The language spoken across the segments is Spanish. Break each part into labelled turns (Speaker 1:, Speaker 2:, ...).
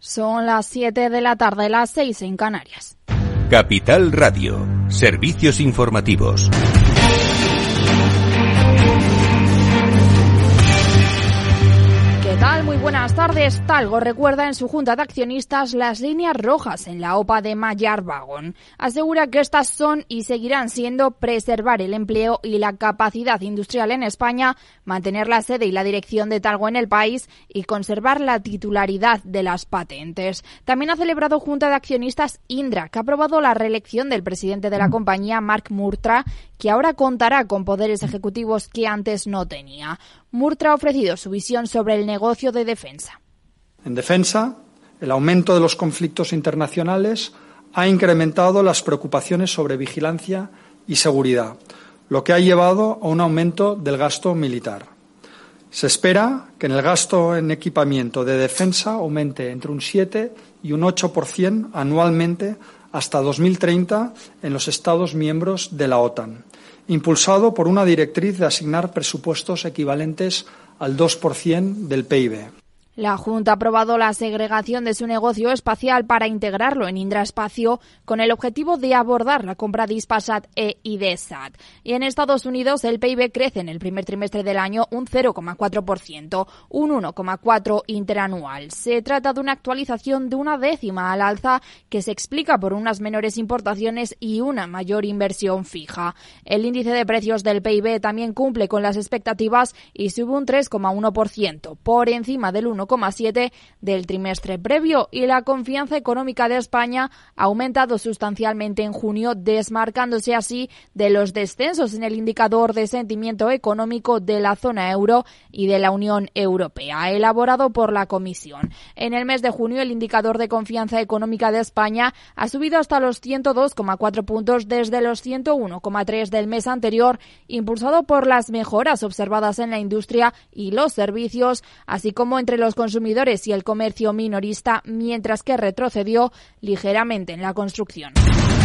Speaker 1: Son las 7 de la tarde, las 6 en Canarias.
Speaker 2: Capital Radio, servicios informativos.
Speaker 1: ¿Qué tal? Muy buenas tardes. Talgo recuerda en su junta de accionistas las líneas rojas en la OPA de Mayar Waggon. Asegura que estas son y seguirán siendo preservar el empleo y la capacidad industrial en España, mantener la sede y la dirección de Talgo en el país y conservar la titularidad de las patentes. También ha celebrado junta de accionistas Indra, que ha aprobado la reelección del presidente de la compañía, Marc Murtra, que ahora contará con poderes ejecutivos que antes no tenía. Murtra ha ofrecido su visión sobre el negocio de defensa.
Speaker 3: En defensa, el aumento de los conflictos internacionales ha incrementado las preocupaciones sobre vigilancia y seguridad, lo que ha llevado a un aumento del gasto militar. Se espera que el gasto en equipamiento de defensa aumente entre un 7 y un 8% anualmente hasta 2030 en los Estados miembros de la OTAN, impulsado por una directriz de asignar presupuestos equivalentes al 2% del PIB.
Speaker 1: La Junta ha aprobado la segregación de su negocio espacial para integrarlo en Indra Espacio con el objetivo de abordar la compra de Hispasat e Idesat. Y en Estados Unidos el PIB crece en el primer trimestre del año un 0,4%, un 1,4% interanual. Se trata de una actualización de una décima al alza que se explica por unas menores importaciones y una mayor inversión fija. El índice de precios del PIB también cumple con las expectativas y sube un 3,1%, por encima del 1,7% del trimestre previo, y la confianza económica de España ha aumentado sustancialmente en junio, desmarcándose así de los descensos en el indicador de sentimiento económico de la zona euro y de la Unión Europea, elaborado por la Comisión. En el mes de junio, el indicador de confianza económica de España ha subido hasta los 102,4 puntos desde los 101,3 del mes anterior, impulsado por las mejoras observadas en la industria y los servicios, así como entre los consumidores y el comercio minorista, mientras que retrocedió ligeramente en la construcción.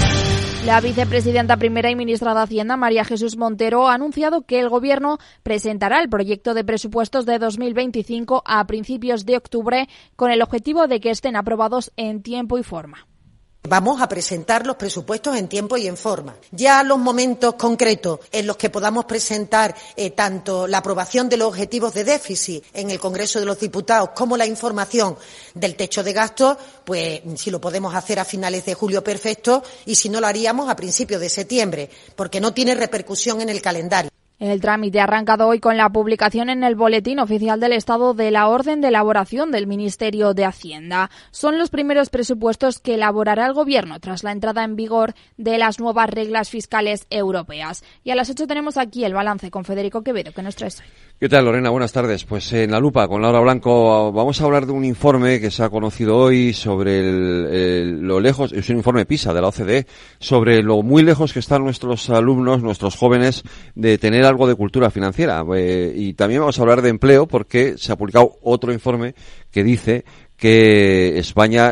Speaker 1: La vicepresidenta primera y ministra de Hacienda, María Jesús Montero, ha anunciado que el Gobierno presentará el proyecto de presupuestos de 2025 a principios de octubre con el objetivo de que estén aprobados en tiempo y forma.
Speaker 4: Vamos a presentar los presupuestos en tiempo y en forma. Ya los momentos concretos en los que podamos presentar tanto la aprobación de los objetivos de déficit en el Congreso de los Diputados como la información del techo de gastos, pues si lo podemos hacer a finales de julio, perfecto, y si no, lo haríamos a principios de septiembre, porque no tiene repercusión en el calendario.
Speaker 1: El trámite ha arrancado hoy con la publicación en el Boletín Oficial del Estado de la orden de elaboración del Ministerio de Hacienda. Son los primeros presupuestos que elaborará el Gobierno tras la entrada en vigor de las nuevas reglas fiscales europeas. Y a las 8 tenemos aquí el balance con Federico Quevedo, que nos trae hoy.
Speaker 5: ¿Qué tal, Lorena? Buenas tardes. Pues en la lupa con Laura Blanco vamos a hablar de un informe que se ha conocido hoy sobre lo lejos, es un informe PISA de la OCDE, sobre lo muy lejos que están nuestros alumnos, nuestros jóvenes, de tener algo de cultura financiera. Y también vamos a hablar de empleo porque se ha publicado otro informe que dice que España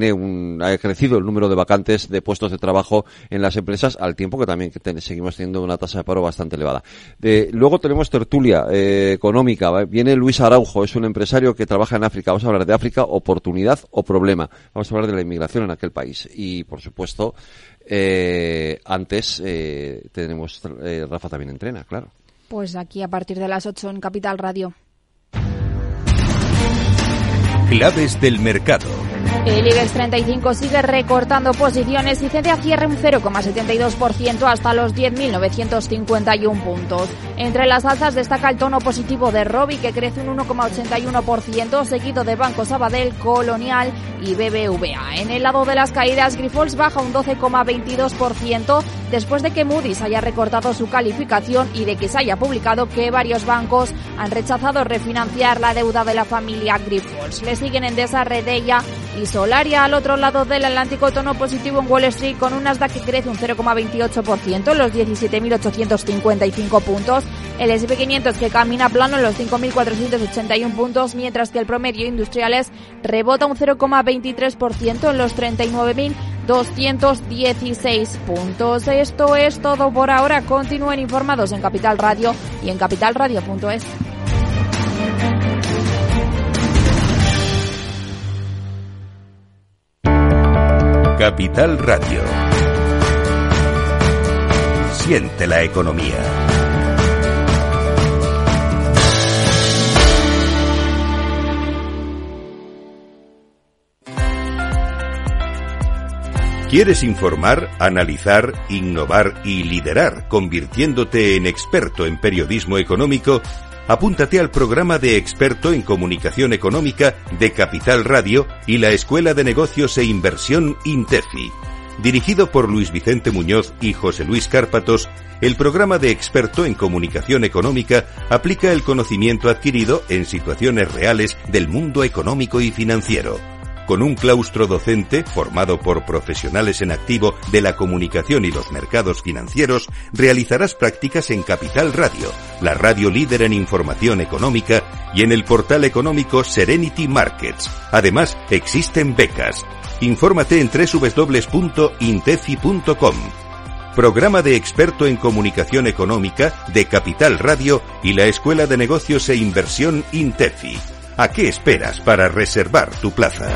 Speaker 5: ha crecido el número de vacantes de puestos de trabajo en las empresas, al tiempo que también seguimos teniendo una tasa de paro bastante elevada. Luego tenemos tertulia económica. Viene Luis Araujo, es un empresario que trabaja en África. Vamos a hablar de África, oportunidad o problema. Vamos a hablar de la inmigración en aquel país. Y, por supuesto, antes tenemos Rafa también entrena, claro.
Speaker 1: Pues aquí a partir de las 8 en Capital Radio.
Speaker 2: Claves del mercado.
Speaker 1: El IBEX 35 sigue recortando posiciones y cede a cierre un 0,72% hasta los 10.951 puntos. Entre las alzas destaca el tono positivo de Robi, que crece un 1,81%, seguido de Banco Sabadell, Colonial y BBVA. En el lado de las caídas, Grifols baja un 12,22% después de que Moody's haya recortado su calificación y de que se haya publicado que varios bancos han rechazado refinanciar la deuda de la familia Grifols. Le siguen Endesa, Redeia y Solaria. Al otro lado del Atlántico, tono positivo en Wall Street con un Nasdaq que crece un 0,28% en los 17.855 puntos. El S&P 500 que camina plano en los 5.481 puntos, mientras que el promedio industriales rebota un 0,23% en los 39.216 puntos. Esto es todo por ahora. Continúen informados en Capital Radio y en capitalradio.es.
Speaker 2: Capital Radio. Siente la economía. ¿Quieres informar, analizar, innovar y liderar, convirtiéndote en experto en periodismo económico? Apúntate al programa de experto en comunicación económica de Capital Radio y la Escuela de Negocios e Inversión INTEFI. Dirigido por Luis Vicente Muñoz y José Luis Cárpatos, el programa de experto en comunicación económica aplica el conocimiento adquirido en situaciones reales del mundo económico y financiero. Con un claustro docente formado por profesionales en activo de la comunicación y los mercados financieros, realizarás prácticas en Capital Radio, la radio líder en información económica, y en el portal económico Serenity Markets. Además, existen becas. Infórmate en www.intefi.com. Programa de experto en comunicación económica de Capital Radio y la Escuela de Negocios e Inversión INTEFI. ¿A qué esperas para reservar tu plaza?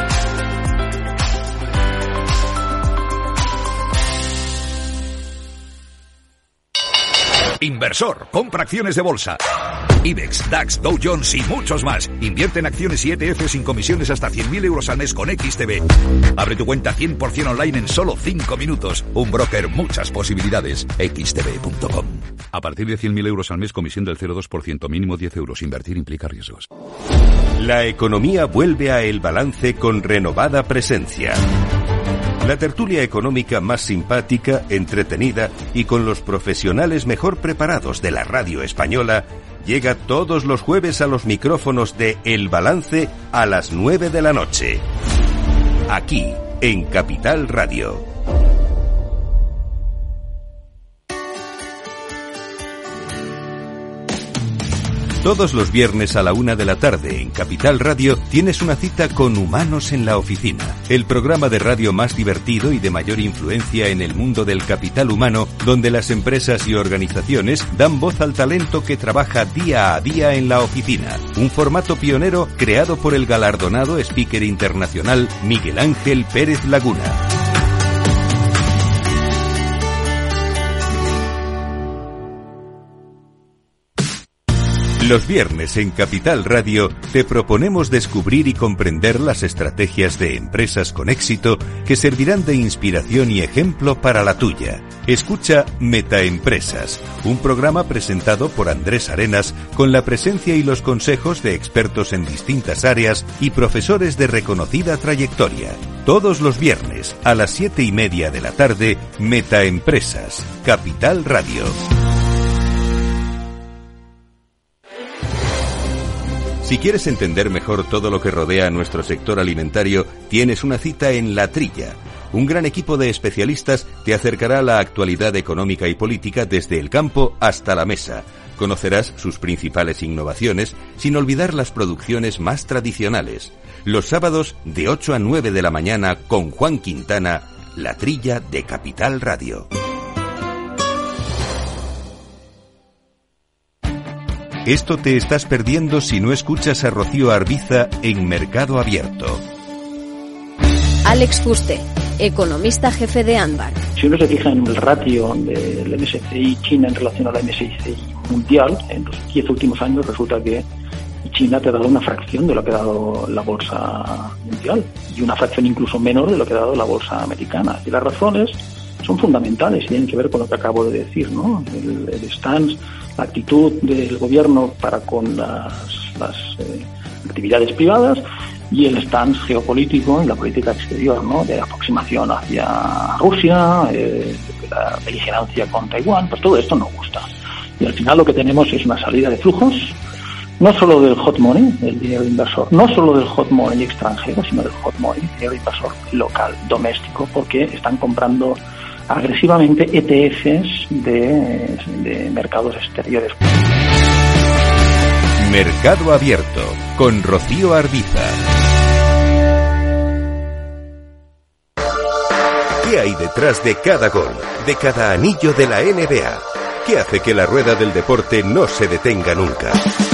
Speaker 6: Inversor, compra acciones de bolsa. IBEX, DAX, Dow Jones y muchos más. Invierte en acciones y ETF sin comisiones hasta 100.000 euros al mes con XTB. Abre tu cuenta 100% online en solo 5 minutos. Un broker, muchas posibilidades. XTB.com. A partir de 100.000 euros al mes, comisión del 0,2%, mínimo 10 euros. Invertir implica riesgos.
Speaker 2: La economía vuelve a El Balance con renovada presencia. La tertulia económica más simpática, entretenida y con los profesionales mejor preparados de la radio española llega todos los jueves a los micrófonos de El Balance a las 9 de la noche. Aquí, en Capital Radio. Todos los viernes a la 1 de la tarde en Capital Radio tienes una cita con Humanos en la Oficina, el programa de radio más divertido y de mayor influencia en el mundo del capital humano, donde las empresas y organizaciones dan voz al talento que trabaja día a día en la oficina. Un formato pionero creado por el galardonado speaker internacional Miguel Ángel Pérez Laguna. Los viernes en Capital Radio te proponemos descubrir y comprender las estrategias de empresas con éxito que servirán de inspiración y ejemplo para la tuya. Escucha Metaempresas, un programa presentado por Andrés Arenas con la presencia y los consejos de expertos en distintas áreas y profesores de reconocida trayectoria. Todos los viernes a las 7:30 de la tarde, Metaempresas, Capital Radio. Si quieres entender mejor todo lo que rodea a nuestro sector alimentario, tienes una cita en La Trilla. Un gran equipo de especialistas te acercará a la actualidad económica y política desde el campo hasta la mesa. Conocerás sus principales innovaciones, sin olvidar las producciones más tradicionales. Los sábados de 8 a 9 de la mañana con Juan Quintana, La Trilla de Capital Radio. Esto te estás perdiendo si no escuchas a Rocío Arbiza en Mercado Abierto.
Speaker 7: Alex Fuste, economista jefe de Anbar.
Speaker 8: Si uno se fija en el ratio del MSCI China en relación a la MSCI mundial, en los 10 últimos años resulta que China te ha dado una fracción de lo que ha dado la bolsa mundial y una fracción incluso menor de lo que ha dado la bolsa americana. Y las razones son fundamentales y tienen que ver con lo que acabo de decir, ¿no? El stance, la actitud del gobierno para con las actividades privadas y el stance geopolítico en la política exterior, ¿no? De aproximación hacia Rusia, la beligerancia con Taiwán, pues todo esto nos gusta. Y al final lo que tenemos es una salida de flujos, no solo del hot money, del dinero inversor, no solo del hot money extranjero, sino del hot money, dinero inversor local, doméstico, porque están comprando agresivamente ETFs de mercados exteriores.
Speaker 2: Mercado Abierto con Rocío Arbiza. ¿Qué hay detrás de cada gol, de cada anillo de la NBA? ¿Qué hace que la rueda del deporte no se detenga nunca?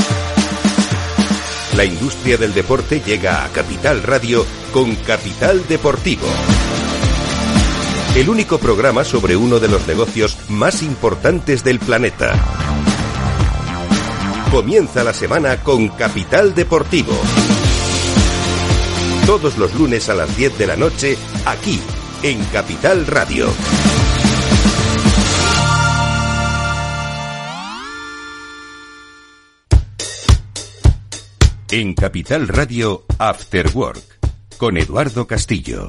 Speaker 2: La industria del deporte llega a Capital Radio con Capital Deportivo. el único programa sobre uno de los negocios más importantes del planeta. Comienza la semana con Capital Deportivo. Todos los lunes a las 10 de la noche, aquí, en Capital Radio. En Capital Radio, After Work, con Eduardo Castillo.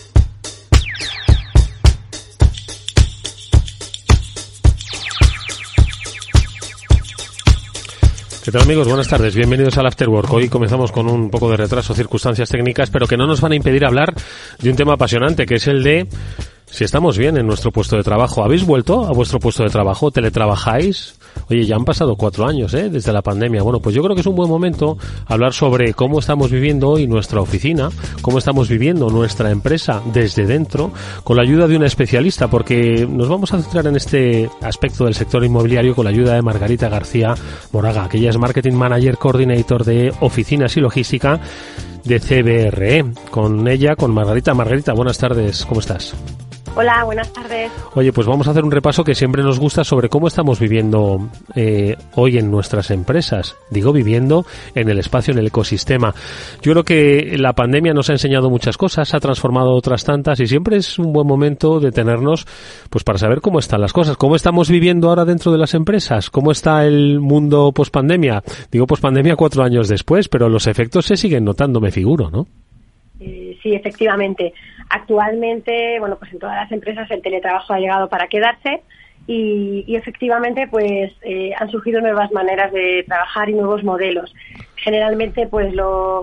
Speaker 9: ¿Qué tal, amigos? Buenas tardes, bienvenidos al After Work. Hoy comenzamos con un poco de retraso, circunstancias técnicas, pero que no nos van a impedir hablar de un tema apasionante, que es el de si estamos bien en nuestro puesto de trabajo. ¿Habéis vuelto a vuestro puesto de trabajo? ¿Teletrabajáis? Oye, ya han pasado 4 años, desde la pandemia. Bueno, pues yo creo que es un buen momento hablar sobre cómo estamos viviendo hoy nuestra oficina, cómo estamos viviendo nuestra empresa desde dentro, con la ayuda de una especialista, porque nos vamos a centrar en este aspecto del sector inmobiliario con la ayuda de Margarita García Moraga, que ella es Marketing Manager Coordinator de Oficinas y Logística de CBRE. Con ella, con Margarita. Margarita, buenas tardes, ¿cómo estás?
Speaker 10: Hola, buenas tardes.
Speaker 9: Oye, pues vamos a hacer un repaso que siempre nos gusta sobre cómo estamos viviendo hoy en nuestras empresas. Digo, viviendo en el espacio, en el ecosistema. Yo creo que la pandemia nos ha enseñado muchas cosas, ha transformado otras tantas y siempre es un buen momento de tenernos pues para saber cómo están las cosas, cómo estamos viviendo ahora dentro de las empresas, cómo está el mundo pospandemia. Digo pospandemia 4 años después, pero los efectos se siguen notando, me figuro, ¿no?
Speaker 10: Sí, efectivamente. Actualmente, bueno, pues en todas las empresas el teletrabajo ha llegado para quedarse y efectivamente, pues han surgido nuevas maneras de trabajar y nuevos modelos. Generalmente, pues lo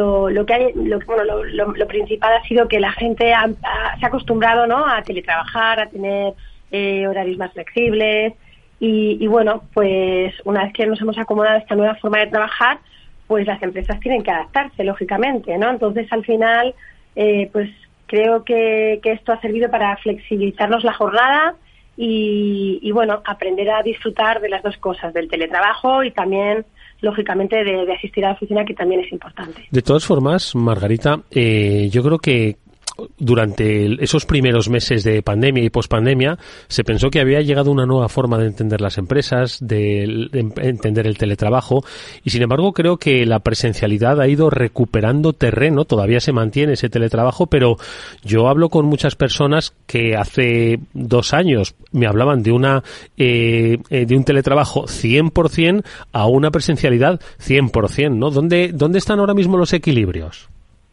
Speaker 10: principal ha sido que la gente se ha acostumbrado, ¿no?, a teletrabajar, a tener horarios más flexibles y bueno, pues una vez que nos hemos acomodado a esta nueva forma de trabajar, pues las empresas tienen que adaptarse, lógicamente, ¿no? Entonces, al final, pues creo que esto ha servido para flexibilizarnos la jornada y bueno, aprender a disfrutar de las dos cosas, del teletrabajo y también, lógicamente, de asistir a la oficina, que también es importante.
Speaker 9: De todas formas, Margarita, yo creo que durante esos primeros meses de pandemia y pospandemia se pensó que había llegado una nueva forma de entender las empresas, de entender el teletrabajo y sin embargo creo que la presencialidad ha ido recuperando terreno, todavía se mantiene ese teletrabajo, pero yo hablo con muchas personas que hace 2 años me hablaban de de un teletrabajo 100% a una presencialidad 100%, ¿no? ¿Dónde están ahora mismo los equilibrios?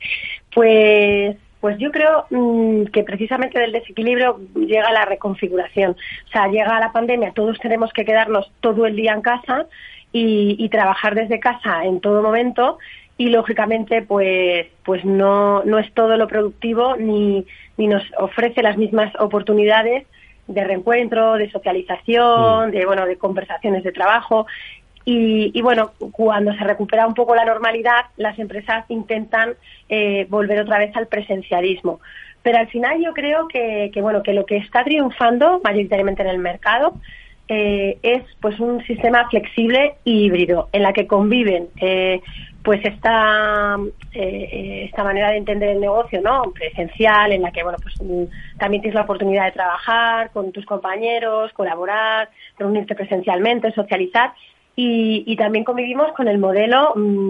Speaker 10: Pues yo creo que precisamente del desequilibrio llega la reconfiguración. O sea, llega la pandemia, todos tenemos que quedarnos todo el día en casa y trabajar desde casa en todo momento y lógicamente pues no es todo lo productivo ni nos ofrece las mismas oportunidades de reencuentro, de socialización, de conversaciones de trabajo. Y bueno, cuando se recupera un poco la normalidad, las empresas intentan volver otra vez al presencialismo. Pero al final yo creo que lo que está triunfando mayoritariamente en el mercado es pues un sistema flexible e híbrido, en la que conviven pues esta manera de entender el negocio, ¿no?, presencial, en la que bueno pues también tienes la oportunidad de trabajar con tus compañeros, colaborar, reunirte presencialmente, socializar. Y también convivimos con el modelo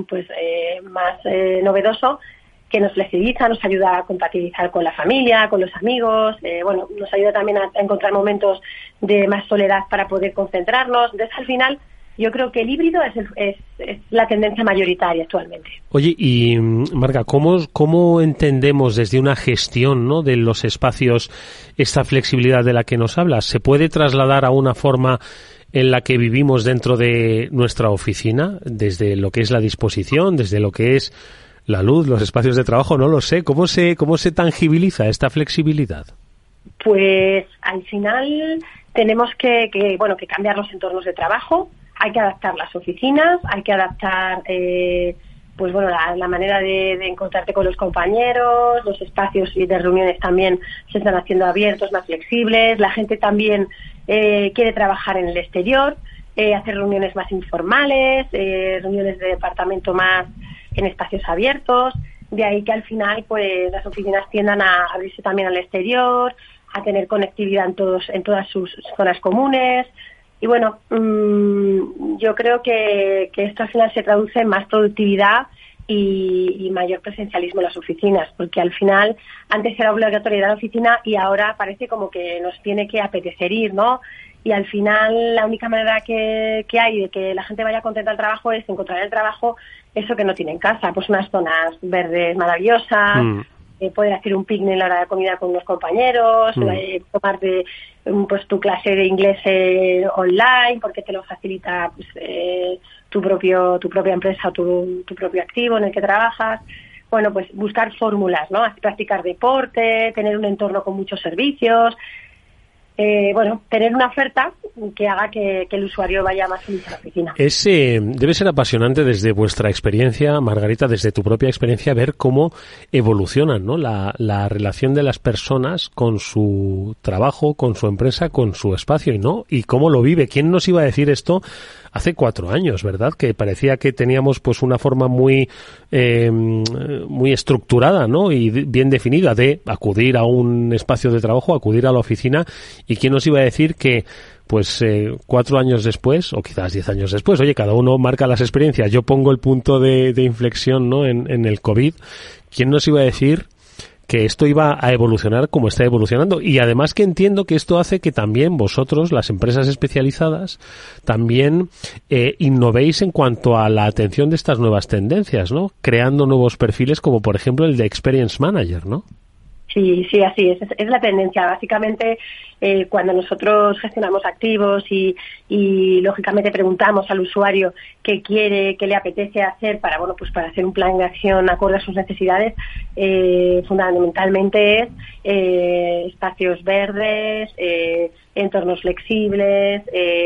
Speaker 10: más novedoso, que nos flexibiliza, nos ayuda a compatibilizar con la familia, con los amigos, nos ayuda también a encontrar momentos de más soledad para poder concentrarnos. Entonces, al final, yo creo que el híbrido es la tendencia mayoritaria actualmente.
Speaker 9: Oye, y Marga, ¿cómo entendemos desde una gestión, ¿no?, de los espacios esta flexibilidad de la que nos hablas? ¿Se puede trasladar a una forma en la que vivimos dentro de nuestra oficina, desde lo que es la disposición, desde lo que es la luz, los espacios de trabajo? No lo sé. ¿Cómo se tangibiliza esta flexibilidad?
Speaker 10: Pues al final tenemos que cambiar los entornos de trabajo, hay que adaptar las oficinas, hay que adaptar la manera de encontrarte con los compañeros, los espacios de reuniones también se están haciendo abiertos, más flexibles, la gente también quiere trabajar en el exterior, hacer reuniones más informales, reuniones de departamento más en espacios abiertos, de ahí que al final pues las oficinas tiendan a abrirse también al exterior, a tener conectividad en todas sus zonas comunes. Y bueno, yo creo que esto al final se traduce en más productividad y mayor presencialismo en las oficinas, porque al final antes era obligatorio ir a la oficina y ahora parece como que nos tiene que apetecer ir, ¿no? Y al final la única manera que hay de que la gente vaya contenta al trabajo es encontrar el trabajo, eso que no tiene en casa, pues unas zonas verdes maravillosas, poder hacer un picnic en la hora de comida con unos compañeros, tomar pues tu clase de inglés online, porque te lo facilita pues, tu propia empresa o tu propio activo en el que trabajas. Bueno, pues buscar fórmulas, ¿no? Practicar deporte, tener un entorno con muchos servicios. Tener una oferta que haga que el usuario vaya más feliz a la oficina.
Speaker 9: Debe ser apasionante desde vuestra experiencia, Margarita, desde tu propia experiencia, ver cómo evolucionan, ¿no? La relación de las personas con su trabajo, con su empresa, con su espacio, y cómo lo vive. ¿Quién nos iba a decir esto hace 4 años, verdad? Que parecía que teníamos pues una forma muy estructurada, ¿no? Y bien definida de acudir a un espacio de trabajo, acudir a la oficina. ¿Y quién nos iba a decir que pues 4 años después, o quizás 10 años después, oye, cada uno marca las experiencias? Yo pongo el punto de inflexión, ¿no? En el COVID. ¿Quién nos iba a decir que esto iba a evolucionar como está evolucionando? Y además que entiendo que esto hace que también vosotros, las empresas especializadas, también innovéis en cuanto a la atención de estas nuevas tendencias, ¿no? Creando nuevos perfiles como por ejemplo el de Experience Manager, ¿no?
Speaker 10: Sí, así es la tendencia. Básicamente, cuando nosotros gestionamos activos y lógicamente preguntamos al usuario qué quiere, qué le apetece hacer para hacer un plan de acción acorde a sus necesidades, fundamentalmente es espacios verdes, entornos flexibles,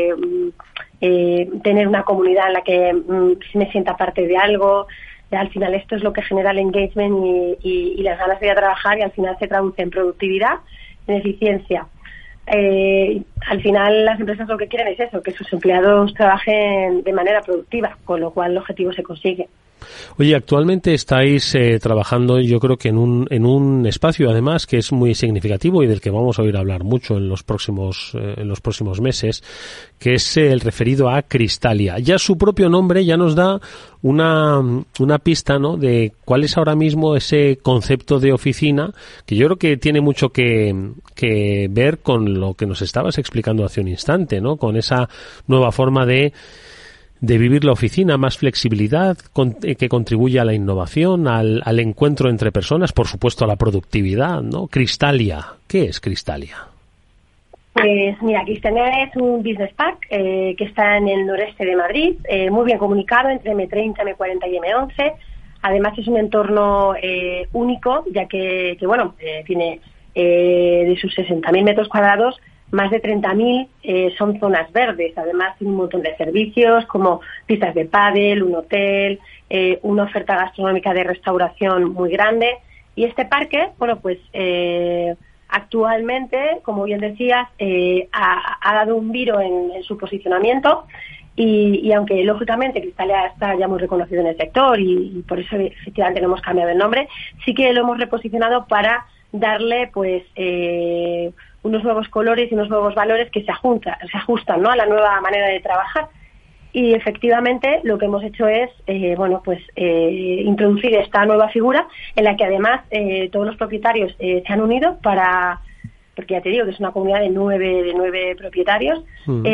Speaker 10: tener una comunidad en la que me sienta parte de algo. Al final esto es lo que genera el engagement y las ganas de ir a trabajar, y al final se traduce en productividad, en eficiencia. Al final las empresas lo que quieren es eso, que sus empleados trabajen de manera productiva, con lo cual el objetivo se consigue.
Speaker 9: Oye, actualmente estáis trabajando, yo creo que en un espacio además que es muy significativo y del que vamos a oír hablar mucho en los próximos meses, que es el referido a Cristalia. Ya su propio nombre ya nos da una pista, ¿no?, de cuál es ahora mismo ese concepto de oficina, que yo creo que tiene mucho que ver con lo que nos estabas explicando hace un instante, ¿no?, con esa nueva forma de vivir la oficina, más flexibilidad, que contribuye a la innovación, al encuentro entre personas, por supuesto a la productividad, ¿no? Cristalia, ¿qué es Cristalia?
Speaker 10: Pues mira, Cristalia es un business park que está en el noreste de Madrid, muy bien comunicado entre M30, M40 y M11. Además es un entorno único, ya que tiene de sus 60.000 metros cuadrados, más de 30.000 son zonas verdes. Además tiene un montón de servicios como pistas de pádel, un hotel, una oferta gastronómica de restauración muy grande. Y este parque, actualmente, como bien decías, ha dado un viro en su posicionamiento y aunque lógicamente Cristalia está ya muy reconocido en el sector y por eso efectivamente no hemos cambiado el nombre, sí que lo hemos reposicionado para darle unos nuevos colores y unos nuevos valores que se ajustan, ¿no?, a la nueva manera de trabajar. Y efectivamente lo que hemos hecho es introducir esta nueva figura en la que además todos los propietarios se han unido porque ya te digo que es una comunidad de nueve propietarios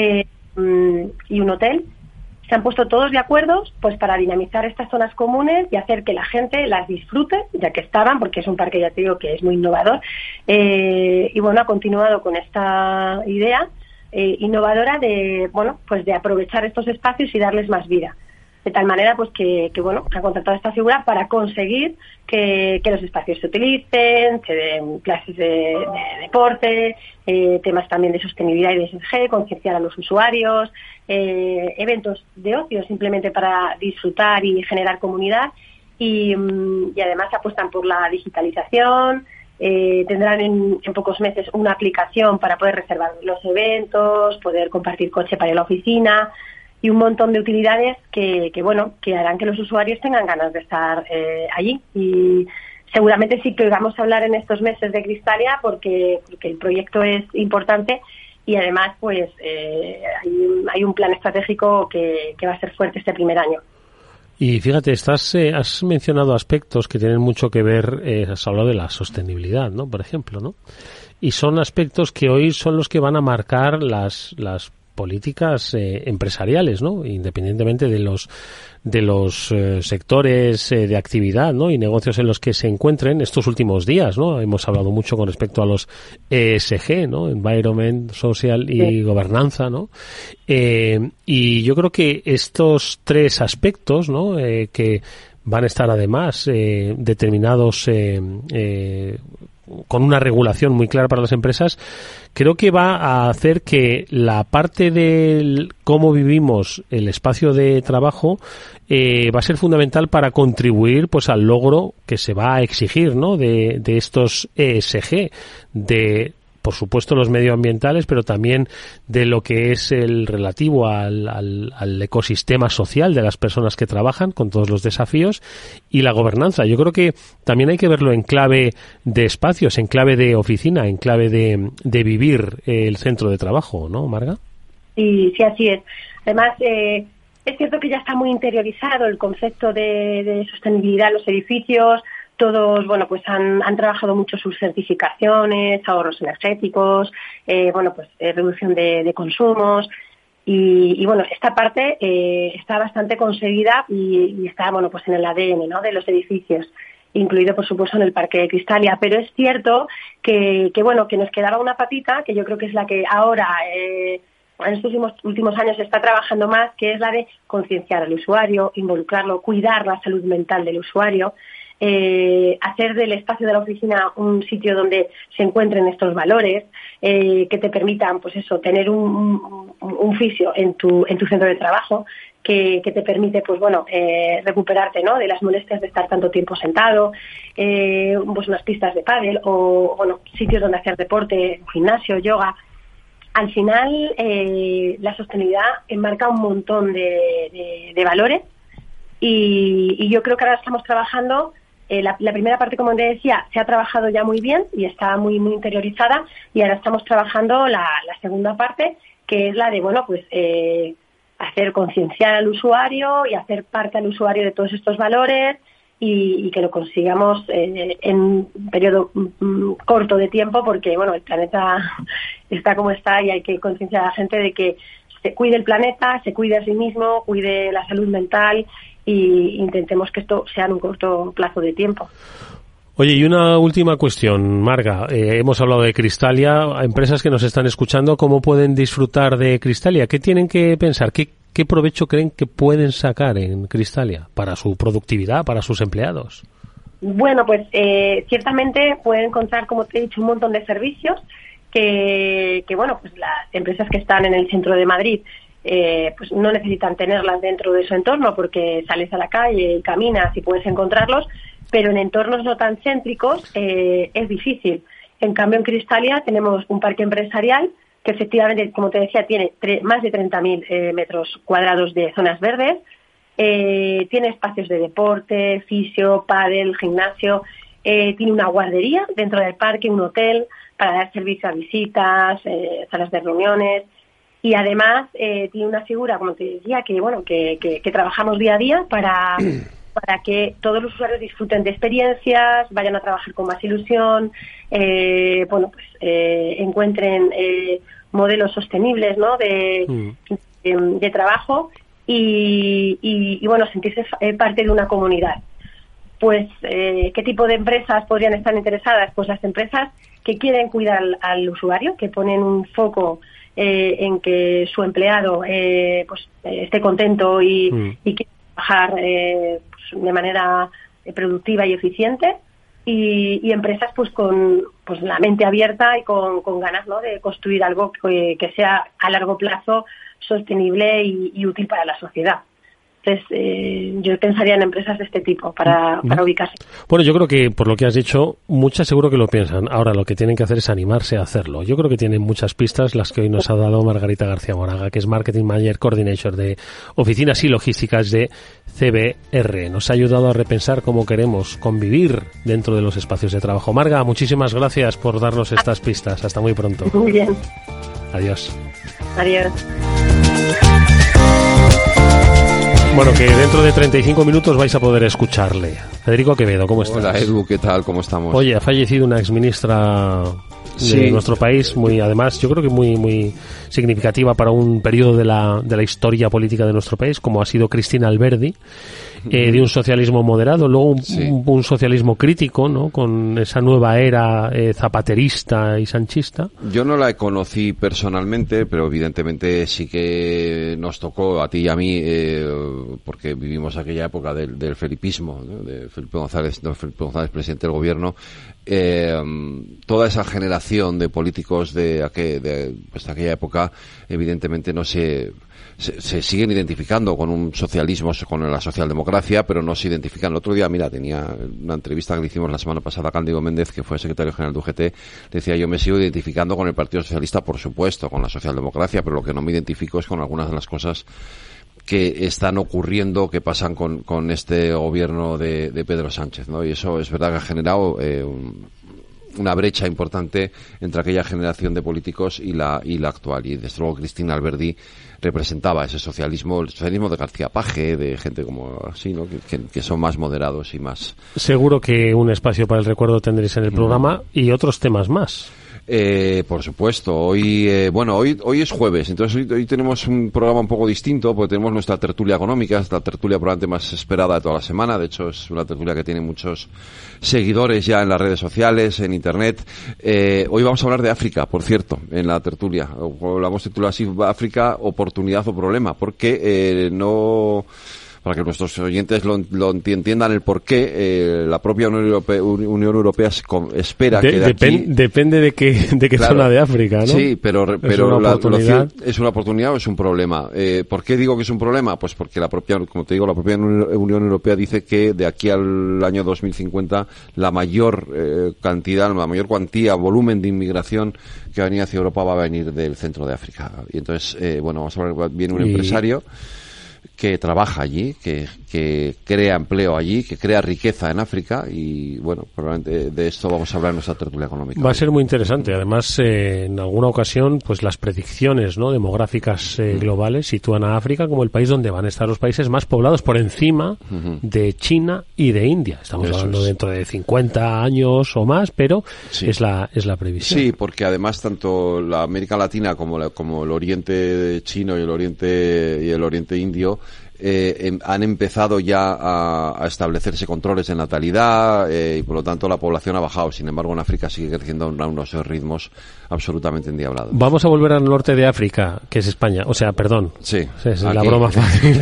Speaker 10: y un hotel. Se han puesto todos de acuerdo pues para dinamizar estas zonas comunes y hacer que la gente las disfrute, ya que estaban, porque es un parque, ya te digo, que es muy innovador. Ha continuado con esta idea innovadora de aprovechar estos espacios y darles más vida. De tal manera pues que ha contratado esta figura para conseguir que los espacios se utilicen, se den clases de deporte, temas también de sostenibilidad y de ESG, concienciar a los usuarios, eventos de ocio simplemente para disfrutar y generar comunidad y además apuestan por la digitalización. Tendrán en pocos meses una aplicación para poder reservar los eventos, poder compartir coche para ir a la oficina y un montón de utilidades que harán que los usuarios tengan ganas de estar allí. Y seguramente sí que oigamos hablar en estos meses de Cristalia porque el proyecto es importante y además pues hay un plan estratégico que va a ser fuerte este primer año.
Speaker 9: Y fíjate, has mencionado aspectos que tienen mucho que ver, has hablado de la sostenibilidad, ¿no? Por ejemplo, ¿no? Y son aspectos que hoy son los que van a marcar las políticas empresariales, ¿no? Independientemente de los sectores de actividad, ¿no? Y negocios en los que se encuentren estos últimos días, ¿no? Hemos hablado mucho con respecto a los ESG, ¿no? Environment, Social y Gobernanza, ¿no? Y yo creo que estos tres aspectos, ¿no? Que van a estar además determinados con una regulación muy clara para las empresas, creo que va a hacer que la parte de cómo vivimos el espacio de trabajo va a ser fundamental para contribuir pues al logro que se va a exigir, ¿no? de estos ESG, de por supuesto los medioambientales, pero también de lo que es el relativo al ecosistema social de las personas que trabajan con todos los desafíos y la gobernanza. Yo creo que también hay que verlo en clave de espacios, en clave de oficina, en clave de vivir el centro de trabajo, ¿no, Marga?
Speaker 10: Sí, así es. Además, es cierto que ya está muy interiorizado el concepto de sostenibilidad en los edificios. Todos, bueno, pues han trabajado mucho sus certificaciones, ahorros energéticos, reducción de consumos y bueno, esta parte está bastante conseguida y está, bueno, pues en el ADN, ¿no? De los edificios, incluido por supuesto en el Parque de Cristalia. Pero es cierto que nos quedaba una patita que yo creo que es la que ahora en estos últimos años se está trabajando más, que es la de concienciar al usuario, involucrarlo, cuidar la salud mental del usuario. Hacer del espacio de la oficina un sitio donde se encuentren estos valores que te permitan, pues eso, tener un fisio en tu centro de trabajo que te permite, pues bueno, recuperarte, ¿no? De las molestias de estar tanto tiempo sentado, pues unas pistas de pádel o bueno, sitios donde hacer deporte, gimnasio, yoga. Al final, la sostenibilidad enmarca un montón de valores y yo creo que ahora estamos trabajando. La primera parte, como te decía, se ha trabajado ya muy bien y está muy muy interiorizada y ahora estamos trabajando la segunda parte, que es la de, bueno, pues hacer concienciar al usuario y hacer parte al usuario de todos estos valores y que lo consigamos en un periodo corto de tiempo porque, bueno, el planeta está como está y hay que concienciar a la gente de que se cuide el planeta, se cuide a sí mismo, cuide la salud mental y intentemos que esto sea en un corto plazo de tiempo.
Speaker 9: Oye, y una última cuestión, Marga. Hemos hablado de Cristalia. A empresas que nos están escuchando, ¿cómo pueden disfrutar de Cristalia? ¿Qué tienen que pensar? ¿Qué provecho creen que pueden sacar en Cristalia para su productividad, para sus empleados?
Speaker 10: Bueno, pues ciertamente pueden encontrar, como te he dicho, un montón de servicios que bueno, pues las empresas que están en el centro de Madrid pues no necesitan tenerlas dentro de su entorno porque sales a la calle y caminas y puedes encontrarlos, pero en entornos no tan céntricos es difícil. En cambio, en Cristalia tenemos un parque empresarial que efectivamente, como te decía, tiene más de 30.000 metros cuadrados de zonas verdes, tiene espacios de deporte, fisio, pádel, gimnasio, tiene una guardería dentro del parque, un hotel para dar servicio a visitas, salas de reuniones. Y además tiene una figura, como te decía, que trabajamos día a día para que todos los usuarios disfruten de experiencias, vayan a trabajar con más ilusión, encuentren modelos sostenibles, ¿no? de trabajo y bueno, sentirse parte de una comunidad. Pues, ¿qué tipo de empresas podrían estar interesadas? Pues las empresas que quieren cuidar al usuario, que ponen un foco en que su empleado esté contento y quiera trabajar de manera productiva y eficiente y empresas pues con pues la mente abierta y con ganas, ¿no? De construir algo que sea a largo plazo sostenible y útil para la sociedad. Entonces, yo pensaría en empresas de este tipo para ubicarse.
Speaker 9: Bueno, yo creo que, por lo que has dicho, muchas seguro que lo piensan. Ahora, lo que tienen que hacer es animarse a hacerlo. Yo creo que tienen muchas pistas las que hoy nos ha dado Margarita García Moraga, que es Marketing Manager Coordinator de Oficinas y Logísticas de CBR. Nos ha ayudado a repensar cómo queremos convivir dentro de los espacios de trabajo. Marga, muchísimas gracias por darnos estas pistas. Hasta muy pronto.
Speaker 10: Muy bien.
Speaker 9: Adiós.
Speaker 10: Adiós.
Speaker 9: Bueno, que dentro de 35 minutos vais a poder escucharle. Federico Quevedo, ¿cómo estás?
Speaker 5: Hola, Edu, ¿qué tal? ¿Cómo estamos?
Speaker 9: Oye, ha fallecido una exministra de nuestro país, muy, además, yo creo que muy significativa para un periodo de la historia política de nuestro país, como ha sido Cristina Alberdi, de un socialismo moderado, luego un socialismo crítico, ¿no? Con esa nueva era zapaterista y sanchista.
Speaker 5: Yo no la conocí personalmente, pero evidentemente sí que nos tocó a ti y a mí, porque vivimos aquella época del felipismo, ¿no? De Felipe González, presidente del gobierno. Toda esa generación de políticos de aquella época, evidentemente no se siguen identificando con un socialismo, con la socialdemocracia, pero no se identifican. El otro día, mira, tenía una entrevista que le hicimos la semana pasada a Cándido Méndez, que fue secretario general de UGT, decía: yo me sigo identificando con el Partido Socialista, por supuesto, con la socialdemocracia, pero lo que no me identifico es con algunas de las cosas que están ocurriendo, que pasan con este gobierno de Pedro Sánchez, ¿no? Y eso es verdad que ha generado una brecha importante entre aquella generación de políticos y la actual. Y desde luego Cristina Alberdi representaba ese socialismo, el socialismo de García Paje, de gente como así, ¿no? Que son más moderados y más.
Speaker 9: Seguro que un espacio para el recuerdo tendréis en el programa y otros temas más.
Speaker 5: Por supuesto. Hoy es jueves, entonces hoy tenemos un programa un poco distinto, porque tenemos nuestra tertulia económica, es la tertulia probablemente más esperada de toda la semana. De hecho, es una tertulia que tiene muchos seguidores ya en las redes sociales, en internet. Hoy vamos a hablar de África, por cierto, en la tertulia. La hemos titulado así: África, oportunidad o problema, porque para que nuestros oyentes lo entiendan el porqué, la propia Unión Europea espera que de aquí...
Speaker 9: Depende de qué
Speaker 5: claro,
Speaker 9: zona de África, ¿no?
Speaker 5: Sí, pero
Speaker 9: ¿Es una oportunidad?
Speaker 5: ¿Es una oportunidad o es un problema? ¿Por qué digo que es un problema? Pues porque la propia Unión Europea dice que de aquí al año 2050 la mayor cuantía, volumen de inmigración que va a venir hacia Europa va a venir del centro de África. Y entonces, vamos a ver, viene un empresario que trabaja allí, que crea empleo allí, que crea riqueza en África, y bueno, probablemente de esto vamos a hablar en nuestra tertulia económica.
Speaker 9: Va a ser muy interesante. Además, en alguna ocasión, pues las predicciones, ¿no?, demográficas globales sitúan a África como el país donde van a estar los países más poblados por encima de China y de India. Estamos hablando dentro de 50 años o más, pero es la previsión.
Speaker 5: Sí, porque además tanto la América Latina como el Oriente chino y el Oriente Indio han empezado ya a establecerse controles de natalidad, y por lo tanto la población ha bajado. Sin embargo, en África sigue creciendo a unos ritmos absolutamente endiablados.
Speaker 9: Vamos a volver al norte de África, que es España. O sea, perdón.
Speaker 5: Sí.
Speaker 9: Es la broma fácil.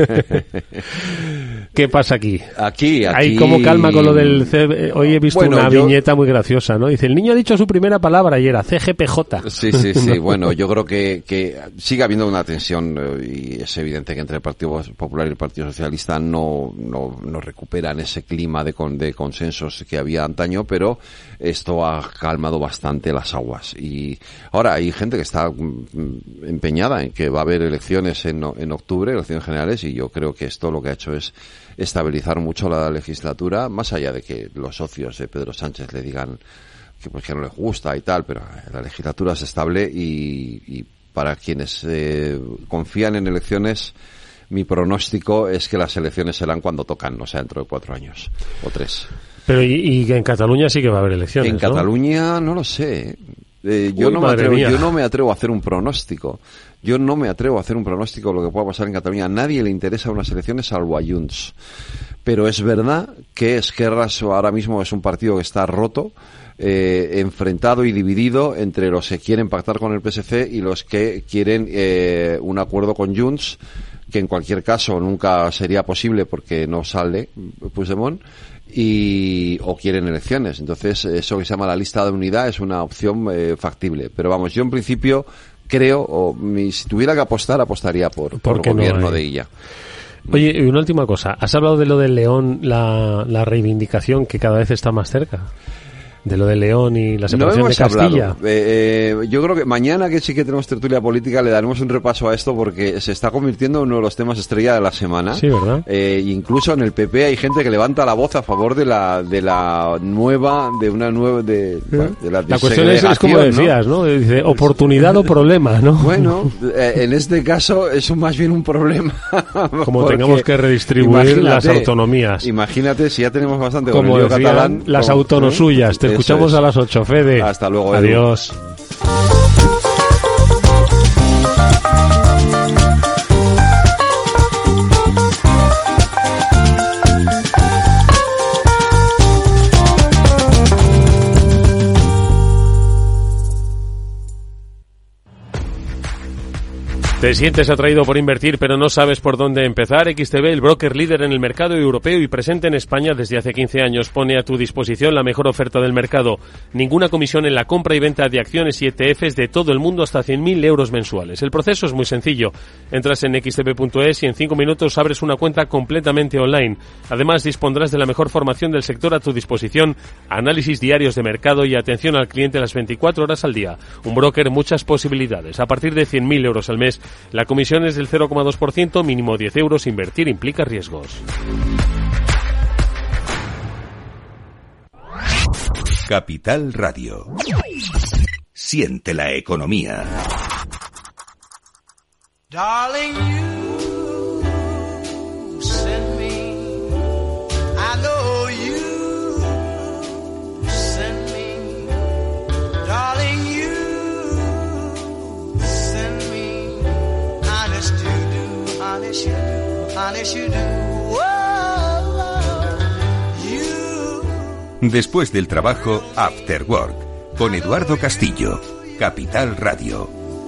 Speaker 9: ¿Qué pasa aquí?
Speaker 5: Aquí.
Speaker 9: Hay como calma con lo del... Hoy he visto una viñeta muy graciosa, ¿no? Dice: el niño ha dicho su primera palabra y era CGPJ.
Speaker 5: Sí. Bueno, yo creo que sigue habiendo una tensión, y es evidente que entre el Partido Popular y el Partido Socialista no recuperan ese clima de consensos que había antaño, pero esto ha calmado bastante las aguas. Y ahora hay gente que está empeñada en que va a haber elecciones en octubre, elecciones generales, y yo creo que esto lo que ha hecho es estabilizar mucho la legislatura, más allá de que los socios de Pedro Sánchez le digan que no les gusta y tal, pero la legislatura es estable, y para quienes confían en elecciones, mi pronóstico es que las elecciones serán cuando tocan, o sea, dentro de 4 años o 3.
Speaker 9: Pero y en Cataluña sí que va a haber elecciones,
Speaker 5: En Cataluña no lo sé. Yo no me atrevo a hacer un pronóstico. Yo no me atrevo a hacer un pronóstico de lo que pueda pasar en Cataluña. A nadie le interesa unas elecciones salvo a Junts. Pero es verdad que Esquerra ahora mismo es un partido que está roto, enfrentado y dividido entre los que quieren pactar con el PSC y los que quieren un acuerdo con Junts, que en cualquier caso nunca sería posible porque no sale Puigdemont, o quieren elecciones. Entonces, eso que se llama la lista de unidad es una opción factible. Pero vamos, yo en principio creo, si tuviera que apostar, apostaría por el gobierno de Illa.
Speaker 9: Oye, y una última cosa. ¿Has hablado de lo del León, la reivindicación que cada vez está más cerca? De lo de León y la separación de Castilla.
Speaker 5: Yo creo que mañana, que sí que tenemos tertulia política, le daremos un repaso a esto porque se está convirtiendo en uno de los temas estrella de la semana.
Speaker 9: Sí, ¿verdad?
Speaker 5: Incluso en el PP hay gente que levanta la voz a favor de la
Speaker 9: cuestión es como decías, ¿no? Dice, oportunidad o problema, ¿no?
Speaker 5: Bueno, en este caso es más bien un problema.
Speaker 9: Como tengamos que redistribuir las autonomías.
Speaker 5: Imagínate si ya tenemos bastante
Speaker 9: como
Speaker 5: con el lío catalán.
Speaker 9: Las autonosuyas. Te escuchamos a las 8, Fede.
Speaker 5: Hasta luego,
Speaker 9: Adiós.
Speaker 5: Edu.
Speaker 9: ¿Te sientes atraído por invertir pero no sabes por dónde empezar? XTB, el broker líder en el mercado europeo y presente en España desde hace 15 años, pone a tu disposición la mejor oferta del mercado. Ninguna comisión en la compra y venta de acciones y ETFs de todo el mundo hasta 100.000 euros mensuales. El proceso es muy sencillo. Entras en xtb.es y en 5 minutos abres una cuenta completamente online. Además, dispondrás de la mejor formación del sector a tu disposición, análisis diarios de mercado y atención al cliente las 24 horas al día. Un broker, muchas posibilidades. A partir de 100.000 euros al mes, la comisión es del 0,2%, mínimo 10 euros. Invertir implica riesgos.
Speaker 2: Capital Radio. Siente la economía.
Speaker 11: Darling, you send me. I know you send me. Darling, you send me. Honest you do, honest you do, honest you do.
Speaker 2: Después del trabajo, After Work, con Eduardo Castillo, Capital Radio.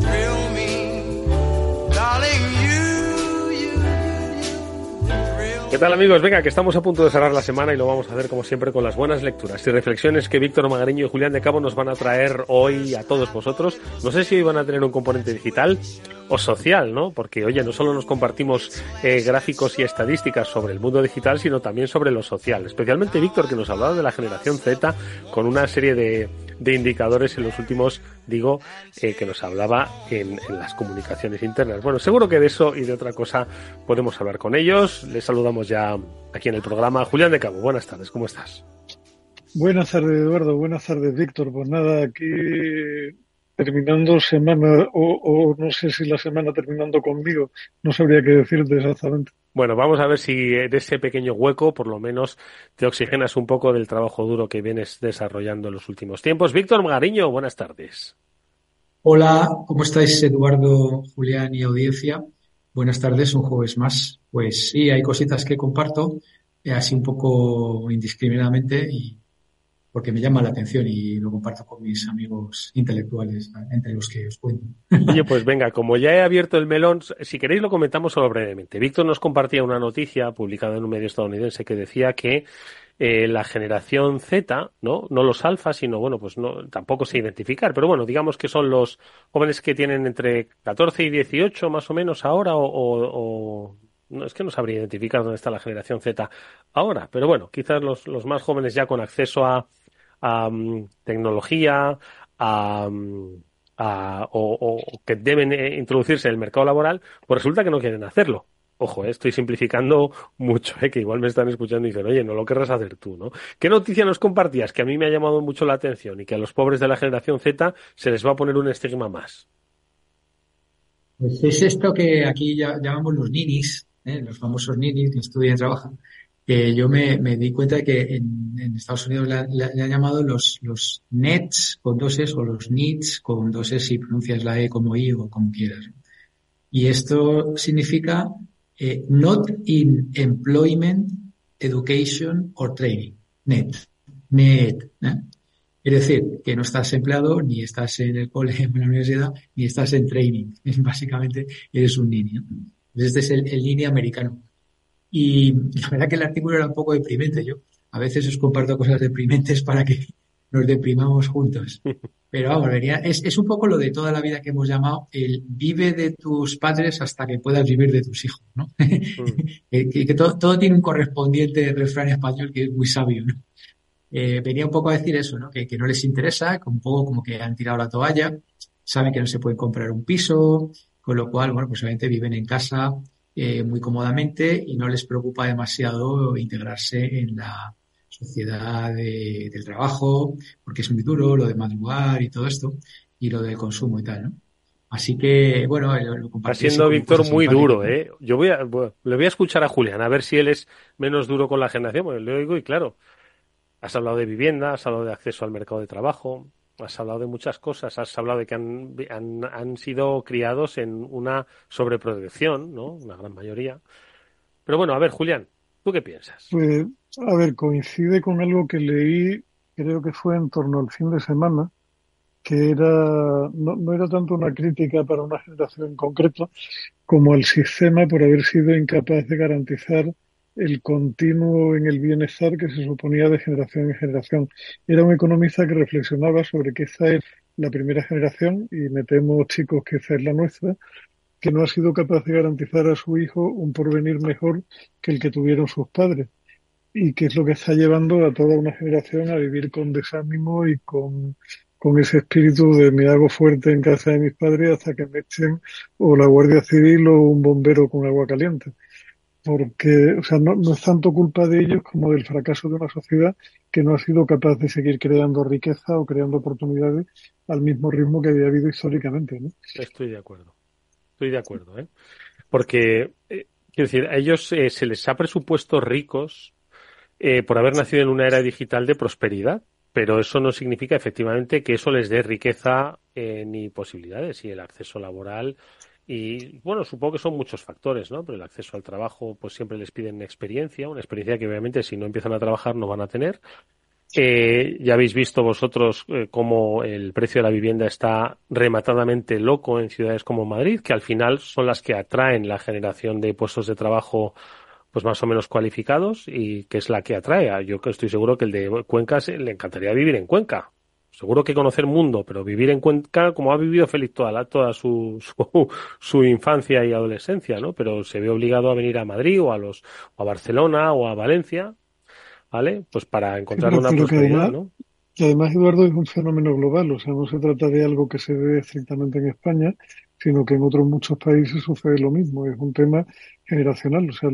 Speaker 9: ¿Qué tal, amigos? Venga, que estamos a punto de cerrar la semana y lo vamos a hacer como siempre con las buenas lecturas y reflexiones que Víctor Magariño y Julián de Cabo nos van a traer hoy a todos vosotros. No sé si hoy van a tener un componente digital o social, ¿no? Porque, oye, no solo nos compartimos gráficos y estadísticas sobre el mundo digital, sino también sobre lo social. Especialmente Víctor, que nos hablaba de la generación Z con una serie de indicadores en los últimos, que nos hablaba en las comunicaciones internas. Bueno, seguro que de eso y de otra cosa podemos hablar con ellos. Les saludamos ya aquí en el programa. Julián de Cabo, buenas tardes, ¿cómo estás?
Speaker 12: Buenas tardes, Eduardo, buenas tardes, Víctor. Pues nada, aquí terminando semana, o no sé si la semana terminando conmigo, no sabría qué decirte exactamente.
Speaker 9: Bueno, vamos a ver si de ese pequeño hueco por lo menos te oxigenas un poco del trabajo duro que vienes desarrollando en los últimos tiempos. Víctor Magariño, buenas tardes.
Speaker 13: Hola, ¿cómo estáis, Eduardo, Julián y audiencia? Buenas tardes, un jueves más. Pues sí, hay cositas que comparto, así un poco indiscriminadamente, y porque me llama la atención y lo comparto con mis amigos intelectuales, entre los que os cuento.
Speaker 9: Oye, pues venga, como ya he abierto el melón, si queréis lo comentamos solo brevemente. Víctor nos compartía una noticia publicada en un medio estadounidense que decía que la generación Z, no los alfas, sino bueno, pues no, tampoco sé identificar, pero bueno, digamos que son los jóvenes que tienen entre 14 y 18 más o menos ahora, o no, es que no sabría identificar dónde está la generación Z ahora, pero bueno, quizás los más jóvenes ya con acceso a tecnología, o que deben introducirse en el mercado laboral, pues resulta que no quieren hacerlo. Ojo, estoy simplificando mucho, que igual me están escuchando y dicen, oye, no lo querrás hacer tú, ¿no? ¿Qué noticia nos compartías que a mí me ha llamado mucho la atención y que a los pobres de la generación Z se les va a poner un estigma más?
Speaker 13: Pues es esto que aquí llamamos los ninis, los famosos ninis que estudian y trabajan, que yo me di cuenta de que en Estados Unidos le han llamado los nets con dos es, o los nits con dos es, si pronuncias la E como I o como quieras. Y esto significa not in employment, education or training. Net. Es decir, que no estás empleado, ni estás en el colegio, en la universidad, ni estás en training. Básicamente eres un nini, ¿no? Este es el nini americano. Y la verdad que el artículo era un poco deprimente. Yo a veces os comparto cosas deprimentes para que nos deprimamos juntos. Pero vamos, es un poco lo de toda la vida que hemos llamado el vive de tus padres hasta que puedas vivir de tus hijos, ¿no? que todo tiene un correspondiente refrán español que es muy sabio, ¿no? Venía un poco a decir eso, ¿no? Que no les interesa, un poco como que han tirado la toalla, saben que no se pueden comprar un piso, con lo cual, bueno, pues obviamente viven en casa muy cómodamente y no les preocupa demasiado integrarse en la sociedad del trabajo, porque es muy duro lo de madrugar y todo esto, y lo del consumo y tal, ¿no? Así que, bueno, lo compartí.
Speaker 9: Está siendo Víctor muy duro, ¿eh? Le voy a escuchar a Julián, a ver si él es menos duro con la generación, porque le oigo y claro, has hablado de vivienda, has hablado de acceso al mercado de trabajo, has hablado de muchas cosas, has hablado de que han sido criados en una sobreprotección, ¿no? Una gran mayoría. Pero bueno, a ver, Julián, ¿tú qué piensas?
Speaker 12: Pues, a ver, coincide con algo que leí, creo que fue en torno al fin de semana, que no era tanto una crítica para una generación en concreto, como al sistema por haber sido incapaz de garantizar el continuo en el bienestar que se suponía de generación en generación. Era un economista que reflexionaba sobre que esta es la primera generación, y me temo, chicos, que esa es la nuestra, que no ha sido capaz de garantizar a su hijo un porvenir mejor que el que tuvieron sus padres, y que es lo que está llevando a toda una generación a vivir con desánimo y con ese espíritu de me hago fuerte en casa de mis padres hasta que me echen o la Guardia Civil o un bombero con agua caliente. Porque, o sea, no es tanto culpa de ellos como del fracaso de una sociedad que no ha sido capaz de seguir creando riqueza o creando oportunidades al mismo ritmo que había habido históricamente, ¿no?
Speaker 9: Estoy de acuerdo, ¿eh? Porque, quiero decir, a ellos se les ha presupuesto ricos por haber nacido en una era digital de prosperidad, pero eso no significa efectivamente que eso les dé riqueza ni posibilidades, y el acceso laboral. Y bueno, supongo que son muchos factores, ¿no? Pero el acceso al trabajo, pues siempre les piden una experiencia que obviamente si no empiezan a trabajar no van a tener. Ya habéis visto vosotros cómo el precio de la vivienda está rematadamente loco en ciudades como Madrid, que al final son las que atraen la generación de puestos de trabajo pues más o menos cualificados, y que es la que atrae. Yo estoy seguro que el de Cuenca le encantaría vivir en Cuenca. Seguro que conocer mundo, pero vivir en Cuenca, como ha vivido Félix toda su infancia y adolescencia, ¿no? Pero se ve obligado a venir a Madrid o a Barcelona o a Valencia, ¿vale? Pues para encontrar una prosperidad, ¿no?
Speaker 12: Y además, Eduardo, es un fenómeno global, o sea, no se trata de algo que se ve estrictamente en España, sino que en otros muchos países sucede lo mismo. Es un tema generacional, o sea,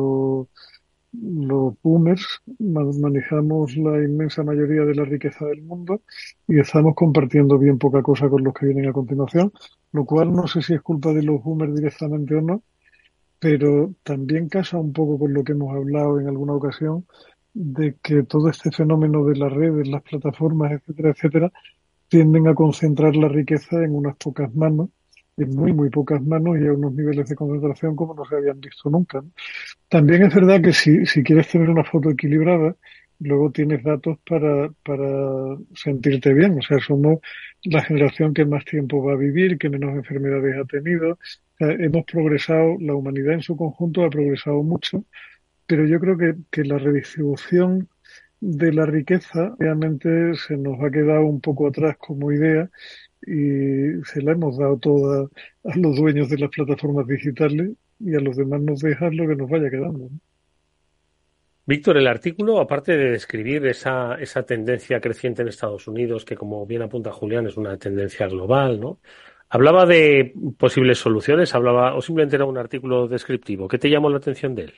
Speaker 12: los boomers manejamos la inmensa mayoría de la riqueza del mundo y estamos compartiendo bien poca cosa con los que vienen a continuación, lo cual no sé si es culpa de los boomers directamente o no, pero también casa un poco con lo que hemos hablado en alguna ocasión, de que todo este fenómeno de las redes, las plataformas, etcétera, etcétera, tienden a concentrar la riqueza en unas pocas manos, en muy, muy pocas manos, y a unos niveles de concentración como no se habían visto nunca, ¿no? También es verdad que si quieres tener una foto equilibrada, luego tienes datos para sentirte bien. O sea, somos la generación que más tiempo va a vivir, que menos enfermedades ha tenido. O sea, hemos progresado, la humanidad en su conjunto ha progresado mucho, pero yo creo que la redistribución de la riqueza realmente se nos ha quedado un poco atrás como idea, y se la hemos dado toda a los dueños de las plataformas digitales, y a los demás nos dejan lo que nos vaya quedando, ¿no?
Speaker 9: Víctor, el artículo, aparte de describir esa tendencia creciente en Estados Unidos, que como bien apunta Julián es una tendencia global, ¿no? ¿Hablaba de posibles soluciones? ¿O simplemente era un artículo descriptivo? ¿Qué te llamó la atención de él?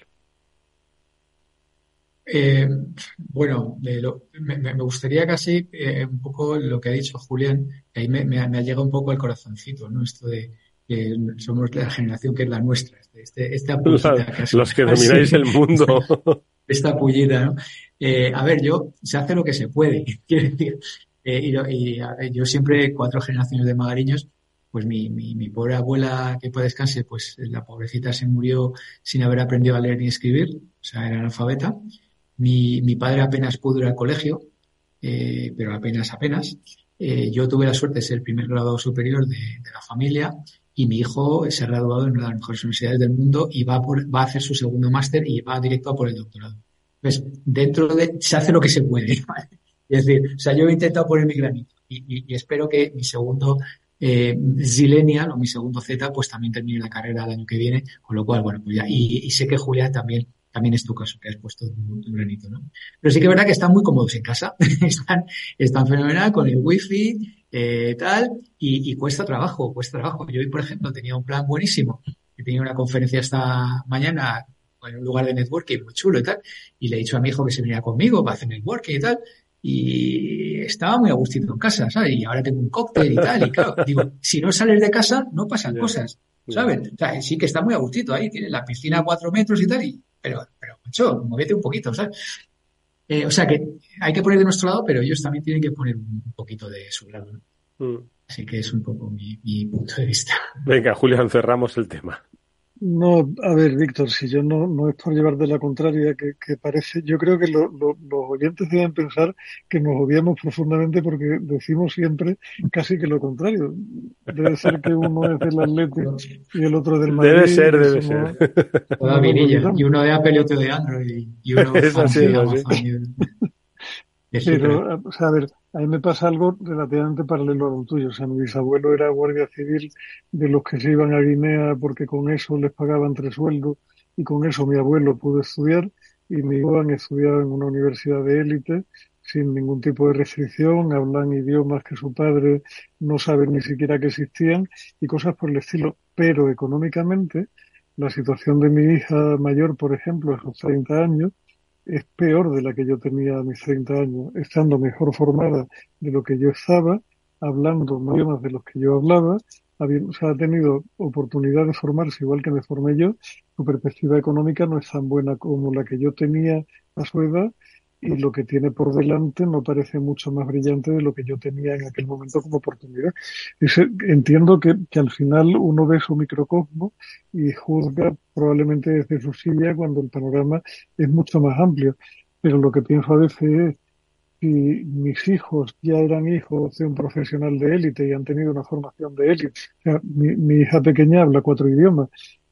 Speaker 13: Bueno, me gustaría casi un poco lo que ha dicho Julián, que ahí me ha llegado un poco al corazoncito, ¿no? Esto de que somos la generación que es la nuestra, esta pullita casi.
Speaker 9: Los que domináis el mundo.
Speaker 13: Esta pullita, ¿no? A ver, se hace lo que se puede, quiero decir. Yo siempre, 4 generaciones de magariños, pues mi pobre abuela, que pueda descanse, pues la pobrecita se murió sin haber aprendido a leer ni escribir, o sea, era analfabeta. Mi padre apenas pudo ir al colegio, pero apenas. Yo tuve la suerte de ser el primer graduado superior de la familia, y mi hijo se ha graduado en una de las mejores universidades del mundo y va a hacer su segundo máster y va directo a por el doctorado. Pues se hace lo que se puede, ¿vale? Es decir, o sea, yo he intentado poner mi granito y espero que mi segundo Zillennial o mi segundo Z pues también termine la carrera el año que viene, con lo cual, bueno, pues ya, y sé que Julia también es tu caso, que has puesto tu granito, ¿no? Pero sí que es verdad que están muy cómodos en casa, están fenomenal con el wifi, tal, y cuesta trabajo. Yo hoy, por ejemplo, tenía un plan buenísimo, que tenía una conferencia esta mañana en un lugar de networking muy chulo y tal, y le he dicho a mi hijo que se viniera conmigo para hacer networking y tal, y estaba muy a gustito en casa, ¿sabes? Y ahora tengo un cóctel y tal, y claro, digo, si no sales de casa, no pasan cosas, ¿sabes? O sea, sí que está muy a gustito ahí, tiene la piscina a 4 metros y tal, pero, macho, muévete un poquito, ¿sabes? O sea que hay que poner de nuestro lado, pero ellos también tienen que poner un poquito de su lado, ¿no? Así que es un poco mi punto de vista.
Speaker 9: Venga, Julián, cerramos el tema.
Speaker 12: No, a ver, Víctor, si yo no es por llevar de la contraria, que parece, yo creo que los oyentes deben pensar que nos odiamos profundamente porque decimos siempre casi que lo contrario. Debe ser que uno es del Atlético y el otro del Madrid.
Speaker 9: Debe ser.
Speaker 13: Toda virilla. Y uno de Apple y otro de Android. Y uno de Amazon.
Speaker 12: Pero, o sea, a ver, a mí me pasa algo relativamente paralelo a lo tuyo. O sea, mi bisabuelo era guardia civil de los que se iban a Guinea porque con eso les pagaban 3 sueldos y con eso mi abuelo pudo estudiar y mi hijo han estudiado en una universidad de élite sin ningún tipo de restricción, hablan idiomas que su padre no sabe ni siquiera que existían y cosas por el estilo. Pero económicamente, la situación de mi hija mayor, por ejemplo, a sus 30 años, es peor de la que yo tenía a mis 30 años, estando mejor formada de lo que yo estaba, hablando más idiomas de los que yo hablaba, o sea, ha tenido oportunidad de formarse igual que me formé yo, su perspectiva económica no es tan buena como la que yo tenía a su edad y lo que tiene por delante no parece mucho más brillante de lo que yo tenía en aquel momento como oportunidad. Entiendo que al final uno ve su microcosmo y juzga probablemente desde su silla cuando el panorama es mucho más amplio. Pero lo que pienso a veces es, si mis hijos ya eran hijos de un profesional de élite y han tenido una formación de élite, o sea, mi hija pequeña habla 4 idiomas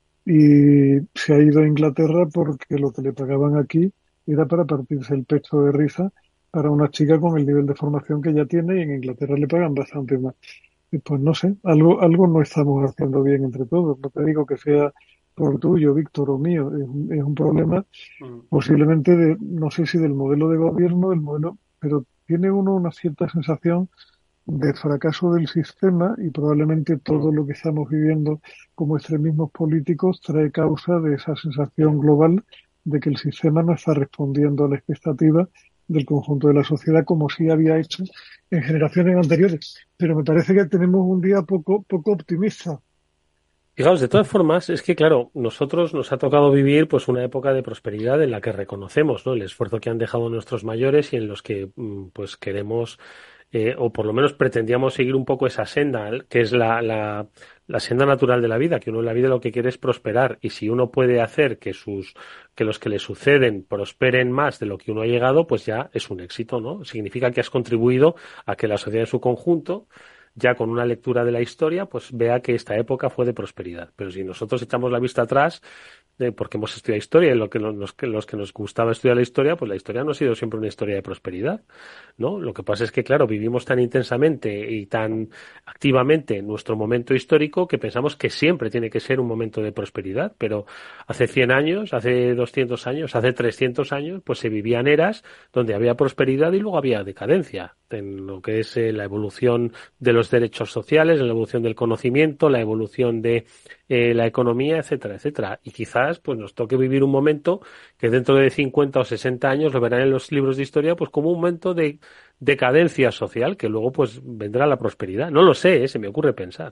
Speaker 12: y se ha ido a Inglaterra porque lo que le pagaban aquí era para partirse el pecho de risa para una chica con el nivel de formación que ella tiene y en Inglaterra le pagan bastante más. Y pues no sé, algo no estamos haciendo bien entre todos. No te digo que sea por tuyo, Víctor, o mío. Es un problema posiblemente no sé si del modelo de gobierno, pero tiene uno una cierta sensación de fracaso del sistema y probablemente todo lo que estamos viviendo como extremismos políticos trae causa de esa sensación global de que el sistema no está respondiendo a la expectativa del conjunto de la sociedad como sí había hecho en generaciones anteriores. Pero me parece que tenemos un día poco optimista.
Speaker 9: Fijaos, de todas formas, es que claro, nosotros nos ha tocado vivir pues una época de prosperidad en la que reconocemos, ¿no?, el esfuerzo que han dejado nuestros mayores y en los que pues queremos o por lo menos pretendíamos seguir un poco esa senda, que es la senda natural de la vida, que uno en la vida lo que quiere es prosperar, y si uno puede hacer que los que le suceden prosperen más de lo que uno ha llegado, pues ya es un éxito, ¿no? Significa que has contribuido a que la sociedad en su conjunto, ya con una lectura de la historia, pues vea que esta época fue de prosperidad. Pero si nosotros echamos la vista atrás, porque hemos estudiado historia y los que nos gustaba estudiar la historia, pues la historia no ha sido siempre una historia de prosperidad, ¿no? Lo que pasa es que, claro, vivimos tan intensamente y tan activamente nuestro momento histórico que pensamos que siempre tiene que ser un momento de prosperidad, pero hace 100 años, hace 200 años, hace 300 años, pues se vivían eras donde había prosperidad y luego había decadencia en lo que es la evolución de los derechos sociales, la evolución del conocimiento, la evolución de la economía, etcétera, etcétera. Y quizás pues nos toque vivir un momento que dentro de 50 o 60 años lo verán en los libros de historia pues como un momento de decadencia social, que luego pues vendrá la prosperidad. No lo sé, se me ocurre pensar.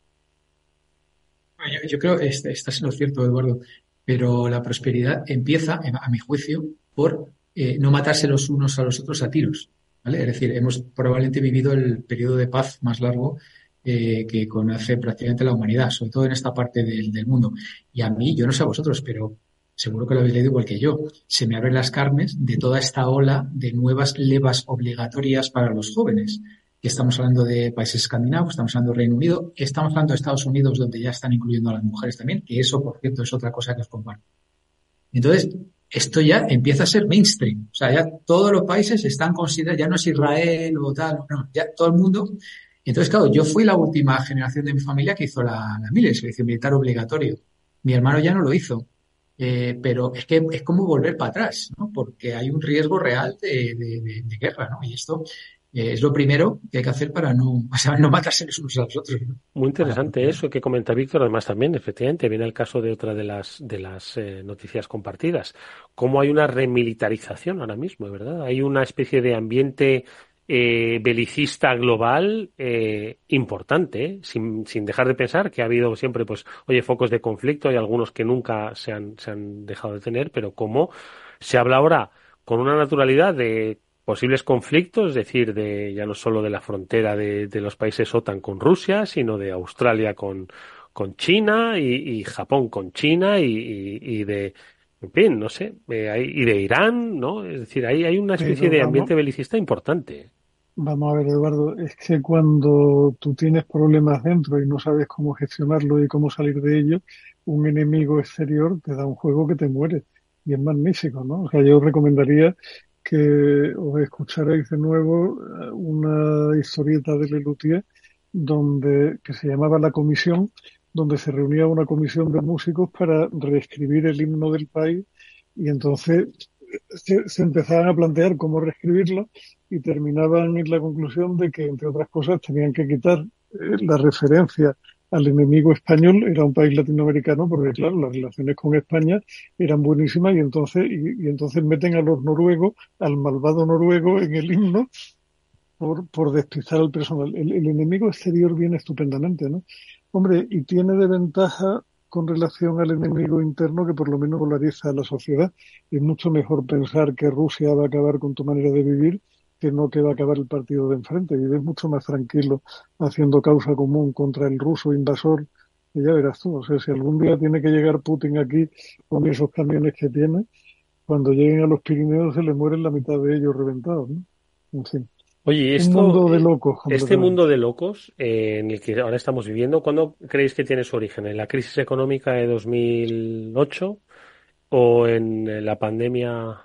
Speaker 13: Yo creo que estás en lo cierto, Eduardo, pero la prosperidad empieza, a mi juicio, por no matarse los unos a los otros a tiros, ¿vale? Es decir, hemos probablemente vivido el periodo de paz más largo que conoce prácticamente la humanidad, sobre todo en esta parte del mundo. Y a mí, yo no sé a vosotros, pero seguro que lo habéis leído igual que yo, se me abren las carnes de toda esta ola de nuevas levas obligatorias para los jóvenes. Y estamos hablando de países escandinavos, estamos hablando de Reino Unido, estamos hablando de Estados Unidos, donde ya están incluyendo a las mujeres también, que eso, por cierto, es otra cosa que os comparto. Entonces, esto ya empieza a ser mainstream. O sea, ya todos los países están considerados, ya no es Israel o tal, no, ya todo el mundo. Entonces, claro, yo fui la última generación de mi familia que hizo la mili, el servicio militar obligatorio. Mi hermano ya no lo hizo. Pero es que es como volver para atrás, ¿no? Porque hay un riesgo real de guerra, ¿no? Y esto es lo primero que hay que hacer para no matarse los unos a los otros, ¿no?
Speaker 9: Muy interesante eso que comenta Víctor. Además, también, efectivamente, viene el caso de otra de las noticias compartidas. Cómo hay una remilitarización ahora mismo, ¿verdad? Hay una especie de ambiente belicista global importante, sin dejar de pensar que ha habido siempre, pues, oye, focos de conflicto, hay algunos que nunca se han dejado de tener, pero cómo se habla ahora con una naturalidad de posibles conflictos, es decir, de ya no solo de la frontera de los países OTAN con Rusia, sino de Australia con China y Japón con China y de, en fin, no sé, y de Irán, ¿no? Es decir, hay una especie de ambiente belicista importante.
Speaker 12: Vamos a ver, Eduardo, es que cuando tú tienes problemas dentro y no sabes cómo gestionarlo y cómo salir de ello, un enemigo exterior te da un juego que te muere. Y es magnífico, ¿no? O sea, yo os recomendaría que os escucharéis de nuevo una historieta de Lelutier que se llamaba La Comisión, donde se reunía una comisión de músicos para reescribir el himno del país y entonces se empezaban a plantear cómo reescribirlo y terminaban en la conclusión de que, entre otras cosas, tenían que quitar la referencia al enemigo español. Era un país latinoamericano, porque claro, las relaciones con España eran buenísimas y entonces meten a los noruegos, al malvado noruego en el himno por despistar al personal. El enemigo exterior viene estupendamente, ¿no? Hombre, y tiene de ventaja con relación al enemigo interno que por lo menos polariza a la sociedad. Es mucho mejor pensar que Rusia va a acabar con tu manera de vivir que no que va a acabar el partido de enfrente. Vives mucho más tranquilo haciendo causa común contra el ruso invasor, que ya verás tú. O sea, si algún día tiene que llegar Putin aquí con esos camiones que tiene, cuando lleguen a los Pirineos se le mueren la mitad de ellos reventados, ¿no? En fin.
Speaker 9: Oye,
Speaker 12: un mundo de locos.
Speaker 9: Este mundo de locos en el que ahora estamos viviendo, ¿cuándo creéis que tiene su origen? ¿En la crisis económica de 2008 o en la pandemia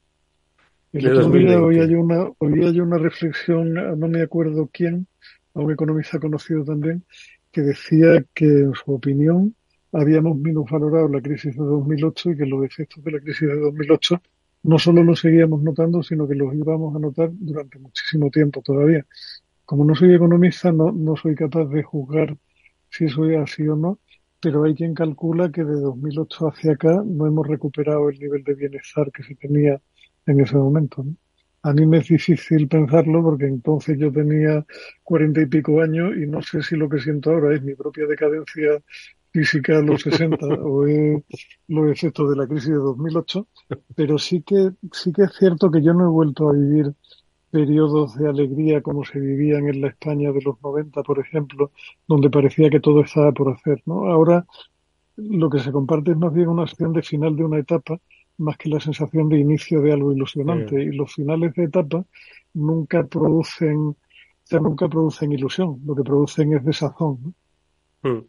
Speaker 9: de 2020?
Speaker 12: Hoy hay una reflexión, no me acuerdo quién, a un economista conocido también, que decía que en su opinión habíamos minusvalorado la crisis de 2008 y que los efectos de la crisis de 2008 no solo los seguíamos notando, sino que los íbamos a notar durante muchísimo tiempo todavía. Como no soy economista, no soy capaz de juzgar si eso es así o no, pero hay quien calcula que de 2008 hacia acá no hemos recuperado el nivel de bienestar que se tenía en ese momento, ¿no? A mí me es difícil pensarlo porque entonces yo tenía 40 y pico años y no sé si lo que siento ahora es mi propia decadencia física a los 60 o es los efectos de la crisis de 2008, pero sí que es cierto que yo no he vuelto a vivir periodos de alegría como se vivían en la España de los 90, por ejemplo, donde parecía que todo estaba por hacer, ¿no? Ahora lo que se comparte es más bien una sensación de final de una etapa más que la sensación de inicio de algo ilusionante. Y los finales de etapa nunca producen ilusión, lo que producen es desazón, ¿no?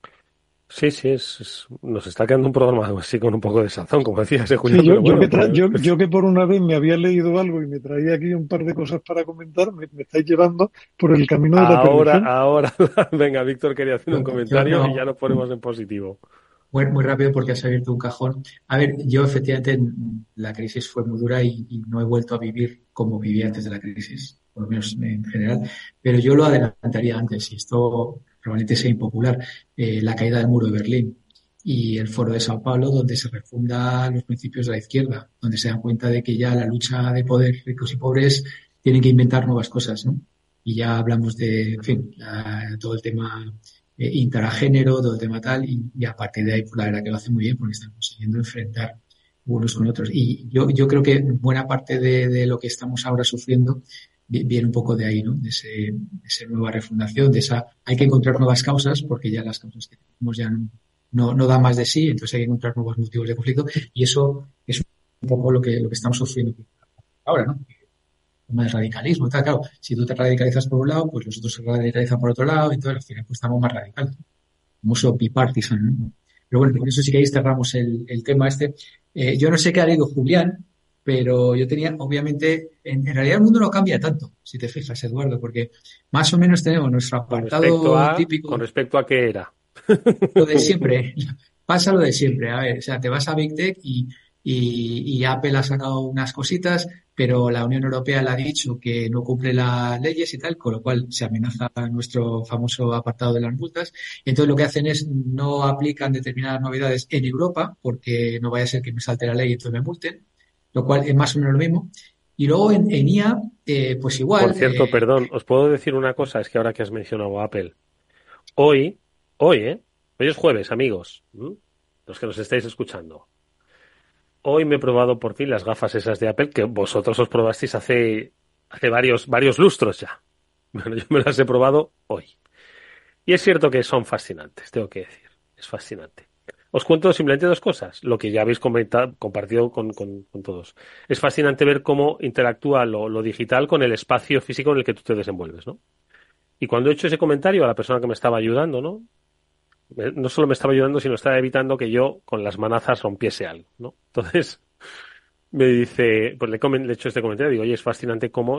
Speaker 9: Sí, nos está quedando un programa así con un poco de sazón, como decía ese Julio.
Speaker 12: Sí, yo que por una vez me había leído algo y me traía aquí un par de cosas para comentar, me estáis llevando por el camino de la perdición.
Speaker 9: Ahora, venga, Víctor quería hacer un comentario y ya nos ponemos en positivo.
Speaker 13: Muy rápido porque has abierto un cajón. A ver, yo efectivamente la crisis fue muy dura y no he vuelto a vivir como vivía antes de la crisis, por lo menos en general, pero yo lo adelantaría antes y esto probablemente sea impopular, la caída del muro de Berlín y el foro de Sao Paulo, donde se refundan los principios de la izquierda, donde se dan cuenta de que ya la lucha de poder, ricos y pobres, tienen que inventar nuevas cosas, ¿no? Y ya hablamos de, en fin, todo el tema interagénero, todo el tema tal, y a partir de ahí, pues la verdad que lo hace muy bien porque están consiguiendo enfrentar unos con otros. Y yo creo que buena parte de lo que estamos ahora sufriendo viene un poco de ahí, ¿no? De esa nueva refundación, de esa, hay que encontrar nuevas causas porque ya las causas que tenemos ya no dan más de sí, entonces hay que encontrar nuevos motivos de conflicto y eso es un poco lo que estamos sufriendo ahora, ¿no? Más radicalismo, tal, claro, si tú te radicalizas por un lado, pues los otros se radicalizan por otro lado, y entonces al final pues estamos más radicales, mucho bipartisan, ¿no? Pero bueno, con eso sí que ahí cerramos el tema este. Yo no sé qué ha leído Julián, pero yo tenía, obviamente, en realidad el mundo no cambia tanto, si te fijas, Eduardo, porque más o menos tenemos nuestro apartado típico.
Speaker 9: ¿Con respecto a qué era?
Speaker 13: Lo de siempre, pasa lo de siempre. A ver, o sea, te vas a Big Tech y Apple ha sacado unas cositas, pero la Unión Europea le ha dicho que no cumple las leyes y tal, con lo cual se amenaza nuestro famoso apartado de las multas. Entonces lo que hacen es no aplican determinadas novedades en Europa, porque no vaya a ser que me salte la ley y entonces me multen, lo cual es más o menos lo mismo. Y luego en IA, pues igual.
Speaker 9: Por cierto, perdón, os puedo decir una cosa, es que ahora que has mencionado a Apple, hoy es jueves, amigos, los que nos estáis escuchando. Hoy me he probado por fin las gafas esas de Apple que vosotros os probasteis hace varios lustros ya. Bueno, yo me las he probado hoy. Y es cierto que son fascinantes, tengo que decir. Es fascinante. Os cuento simplemente dos cosas, lo que ya habéis compartido con todos. Es fascinante ver cómo interactúa lo digital con el espacio físico en el que tú te desenvuelves, ¿no? Y cuando he hecho ese comentario a la persona que me estaba ayudando, ¿no? No solo me estaba ayudando, sino estaba evitando que yo con las manazas rompiese algo, ¿no? Entonces me dice, pues le he hecho este comentario, digo, oye, es fascinante cómo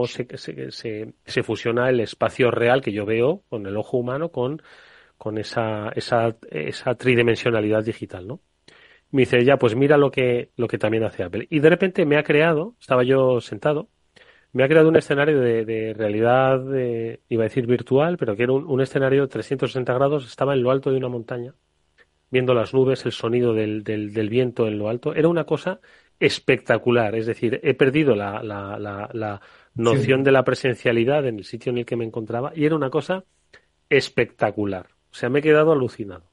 Speaker 9: se fusiona el espacio real que yo veo con el ojo humano con esa tridimensionalidad digital, ¿no? Me dice, ya, pues mira lo que también hace Apple. Y de repente estaba yo sentado, me ha creado un escenario de realidad, iba a decir virtual, pero que era un escenario de 360 grados, estaba en lo alto de una montaña, viendo las nubes, el sonido del viento en lo alto. Era una cosa espectacular, es decir, he perdido la noción de la presencialidad en el sitio en el que me encontraba y era una cosa espectacular. O sea, me he quedado alucinado.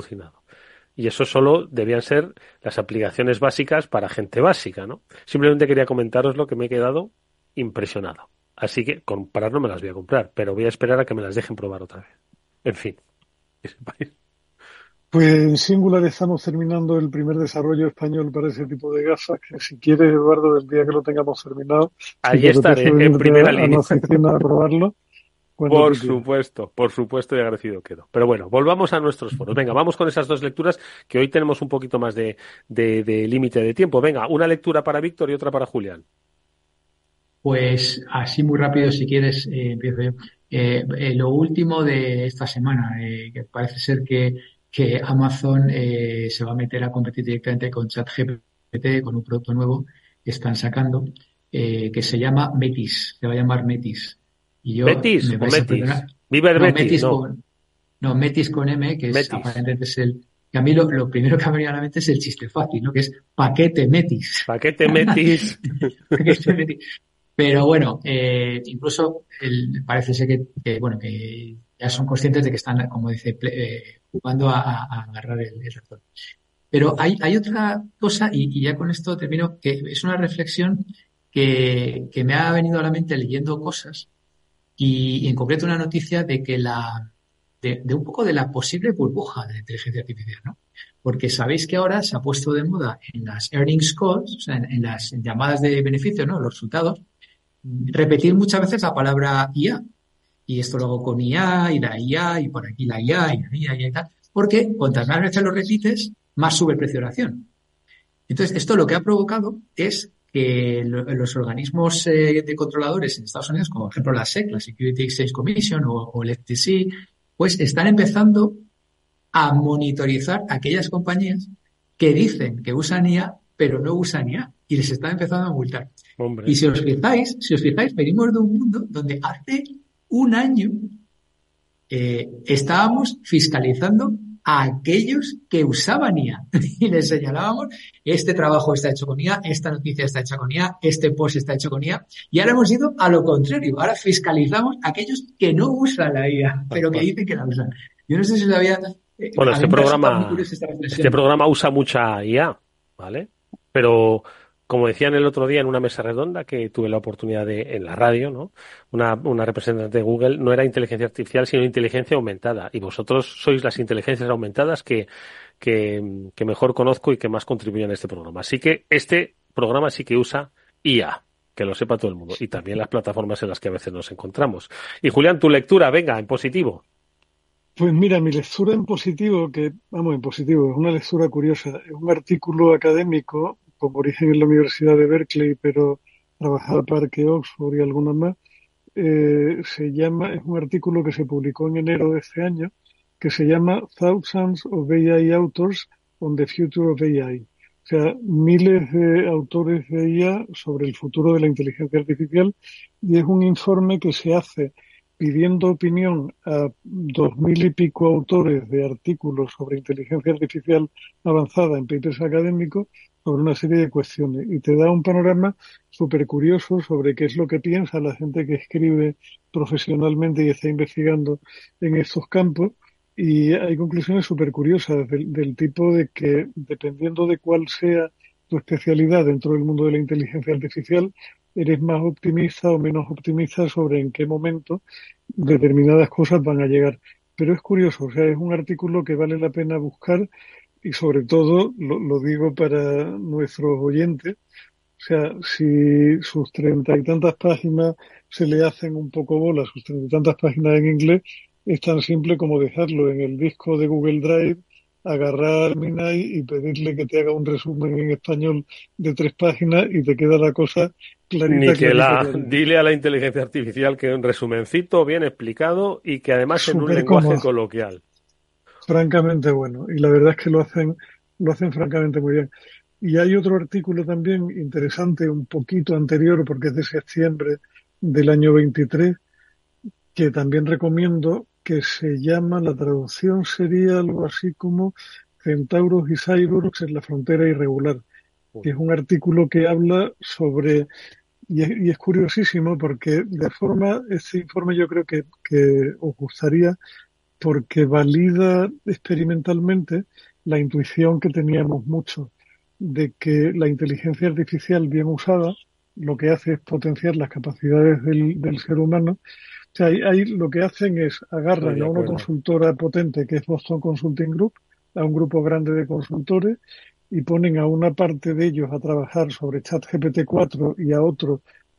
Speaker 9: Y eso solo debían ser las aplicaciones básicas para gente básica, ¿no? Simplemente quería comentaros lo que me he quedado impresionado. Así que comprar no me las voy a comprar, pero voy a esperar a que me las dejen probar otra vez. En fin.
Speaker 12: Pues en Singular estamos terminando el primer desarrollo español para ese tipo de gafas, que si quieres, Eduardo, el día que lo tengamos terminado,
Speaker 9: ahí estaré, en primera línea.
Speaker 12: A probarlo.
Speaker 9: Por supuesto y agradecido quedo. Pero bueno, volvamos a nuestros foros. Venga, vamos con esas dos lecturas, que hoy tenemos un poquito más de límite de tiempo. Venga, una lectura para Víctor y otra para Julián.
Speaker 13: Pues así muy rápido, si quieres, empiezo yo. Lo último de esta semana, que parece ser que Amazon se va a meter a competir directamente con ChatGPT, con un producto nuevo que están sacando, que se llama Metis, se va a llamar Metis. Y yo
Speaker 9: ¿Metis o Metis? Viva el Metis,
Speaker 13: no, Metis con M, que es aparentemente es el... Que a mí lo primero que me viene a la mente es el chiste fácil, ¿no? Que es paquete Metis.
Speaker 9: Paquete Metis.
Speaker 13: Paquete Metis. Pero bueno, incluso parece ser que ya son conscientes de que están, como dice, jugando a agarrar el ratón. Pero hay otra cosa, y ya con esto termino, que es una reflexión que me ha venido a la mente leyendo cosas, y en concreto una noticia de que de un poco de la posible burbuja de la inteligencia artificial, ¿no? Porque sabéis que ahora se ha puesto de moda en las earnings calls, o sea, en las llamadas de beneficio, ¿no? Los resultados, repetir muchas veces la palabra IA. Y esto lo hago con IA, y la IA, y por aquí la IA, y la IA, y tal. Porque cuantas más veces lo repites, más sube el precio de la acción. Entonces, esto lo que ha provocado es que los organismos de controladores en Estados Unidos, como por ejemplo la SEC, la Security Exchange Commission o el FTC, pues están empezando a monitorizar aquellas compañías que dicen que usan IA, pero no usan IA, y les están empezando a multar.
Speaker 9: Hombre.
Speaker 13: Y si os fijáis, venimos de un mundo donde hace un año estábamos fiscalizando a aquellos que usaban IA y les señalábamos, este trabajo está hecho con IA, esta noticia está hecha con IA, este post está hecho con IA, y ahora hemos ido a lo contrario, ahora fiscalizamos a aquellos que no usan la IA, pero que dicen que la usan. Yo no sé si sabía...
Speaker 9: Bueno, este programa usa mucha IA, ¿vale? Pero... Como decían el otro día en una mesa redonda que tuve la oportunidad en la radio, ¿no? Una representante de Google, no era inteligencia artificial, sino inteligencia aumentada. Y vosotros sois las inteligencias aumentadas que mejor conozco y que más contribuyen a este programa. Así que este programa sí que usa IA, que lo sepa todo el mundo. Y también las plataformas en las que a veces nos encontramos. Y Julián, tu lectura, venga, en positivo.
Speaker 12: Pues mira, mi lectura en positivo, es una lectura curiosa. Es un artículo académico con origen en la Universidad de Berkeley, pero trabajaba para Parque Oxford y algunas más. Es un artículo que se publicó en enero de este año, que se llama Thousands of AI Authors on the Future of AI. O sea, miles de autores de IA sobre el futuro de la inteligencia artificial, y es un informe que se hace pidiendo opinión a 2.000 y pico autores de artículos sobre inteligencia artificial avanzada en papers académicos sobre una serie de cuestiones, y te da un panorama súper curioso sobre qué es lo que piensa la gente que escribe profesionalmente y está investigando en estos campos. Y hay conclusiones súper curiosas del tipo de que, dependiendo de cuál sea tu especialidad dentro del mundo de la inteligencia artificial, eres más optimista o menos optimista sobre en qué momento determinadas cosas van a llegar. Pero es curioso, o sea, es un artículo que vale la pena buscar, y sobre todo, lo digo para nuestros oyentes, o sea, si sus 30 y tantas páginas se le hacen un poco bola, sus 30 y tantas páginas en inglés, es tan simple como dejarlo en el disco de Google Drive, agarrar a Minai y pedirle que te haga un resumen en español de 3 páginas y te queda la cosa clarita.
Speaker 9: Dile a la inteligencia artificial que un resumencito bien explicado y que además en un lenguaje coloquial.
Speaker 12: Francamente bueno. Y la verdad es que lo hacen francamente muy bien. Y hay otro artículo también interesante, un poquito anterior, porque es de septiembre del año 23, que también recomiendo, que se llama, la traducción sería algo así como Centauros y Cyborgs en la frontera irregular, que es un artículo que habla sobre, y es curiosísimo porque este informe yo creo que os gustaría, porque valida experimentalmente la intuición que teníamos mucho de que la inteligencia artificial bien usada lo que hace es potenciar las capacidades del ser humano. O sea, ahí lo que hacen es agarran a una consultora potente que es Boston Consulting Group, a un grupo grande de consultores, y ponen a una parte de ellos a trabajar sobre ChatGPT-4 y a otro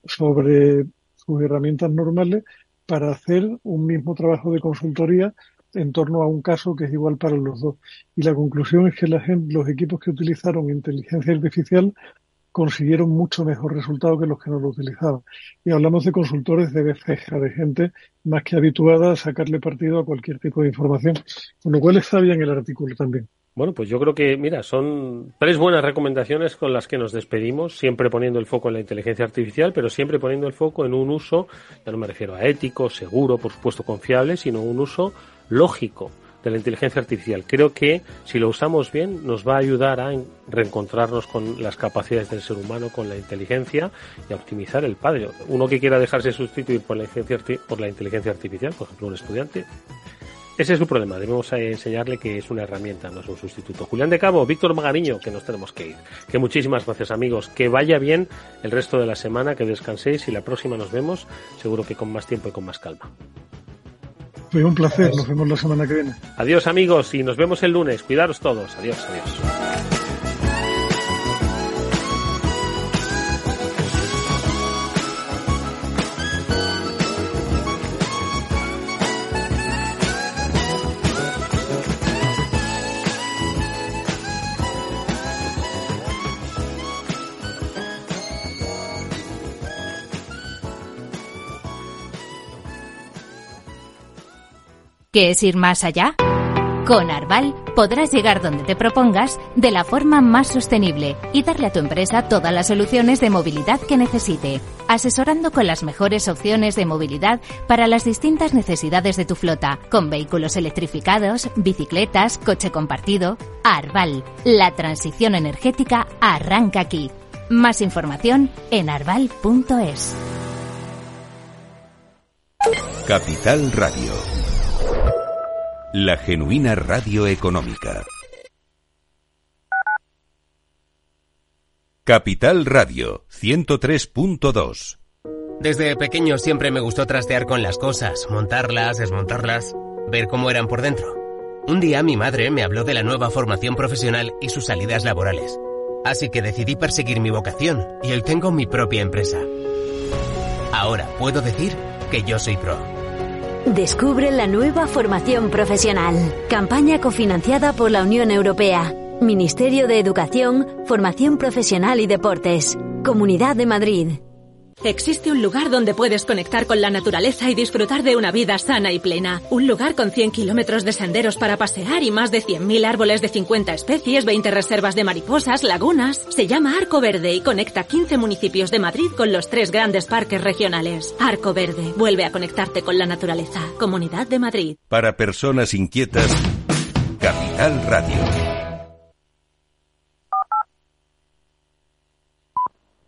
Speaker 12: sobre sus herramientas normales para hacer un mismo trabajo de consultoría en torno a un caso que es igual para los dos. Y la conclusión es que los equipos que utilizaron inteligencia artificial consiguieron mucho mejor resultado que los que no lo utilizaban. Y hablamos de consultores de beceja, de gente más que habituada a sacarle partido a cualquier tipo de información, con lo cual está bien el artículo también.
Speaker 9: Bueno, pues yo creo que, mira, son 3 buenas recomendaciones con las que nos despedimos, siempre poniendo el foco en la inteligencia artificial, pero siempre poniendo el foco en un uso, ya no me refiero a ético, seguro, por supuesto confiable, sino un uso lógico de la inteligencia artificial. Creo que si lo usamos bien nos va a ayudar a reencontrarnos con las capacidades del ser humano, con la inteligencia, y a optimizar el padre. Uno que quiera dejarse sustituir por la inteligencia artificial, por ejemplo un estudiante, ese es su problema. Debemos enseñarle que es una herramienta, no es un sustituto. Julián de Cabo, Víctor Magariño, que nos tenemos que ir. Que muchísimas gracias, amigos. Que vaya bien el resto de la semana, que descanséis, y la próxima nos vemos seguro que con más tiempo y con más calma.
Speaker 12: Fue un placer, nos vemos la semana que viene.
Speaker 9: Adiós, amigos, y nos vemos el lunes. Cuidaros todos. Adiós, adiós.
Speaker 14: ¿Qué es ir más allá? Con Arval podrás llegar donde te propongas de la forma más sostenible y darle a tu empresa todas las soluciones de movilidad que necesite, asesorando con las mejores opciones de movilidad para las distintas necesidades de tu flota, con vehículos electrificados, bicicletas, coche compartido. Arval, la transición energética arranca aquí. Más información en arval.es.
Speaker 2: Capital Radio. La genuina radio económica. Capital Radio 103.2.
Speaker 15: Desde pequeño siempre me gustó trastear con las cosas, montarlas, desmontarlas, ver cómo eran por dentro. Un día mi madre me habló de la nueva formación profesional y sus salidas laborales. Así que decidí perseguir mi vocación y hoy tengo mi propia empresa. Ahora puedo decir que yo soy pro.
Speaker 16: Descubre la nueva formación profesional. Campaña cofinanciada por la Unión Europea. Ministerio de Educación, Formación Profesional y Deportes. Comunidad de Madrid.
Speaker 17: Existe un lugar donde puedes conectar con la naturaleza y disfrutar de una vida sana y plena. Un lugar con 100 kilómetros de senderos para pasear y más de 100.000 árboles de 50 especies, 20 reservas de mariposas, lagunas. Se llama Arco Verde y conecta 15 municipios de Madrid con los 3 grandes parques regionales. Arco Verde. Vuelve a conectarte con la naturaleza. Comunidad de Madrid.
Speaker 2: Para personas inquietas, Capital Radio.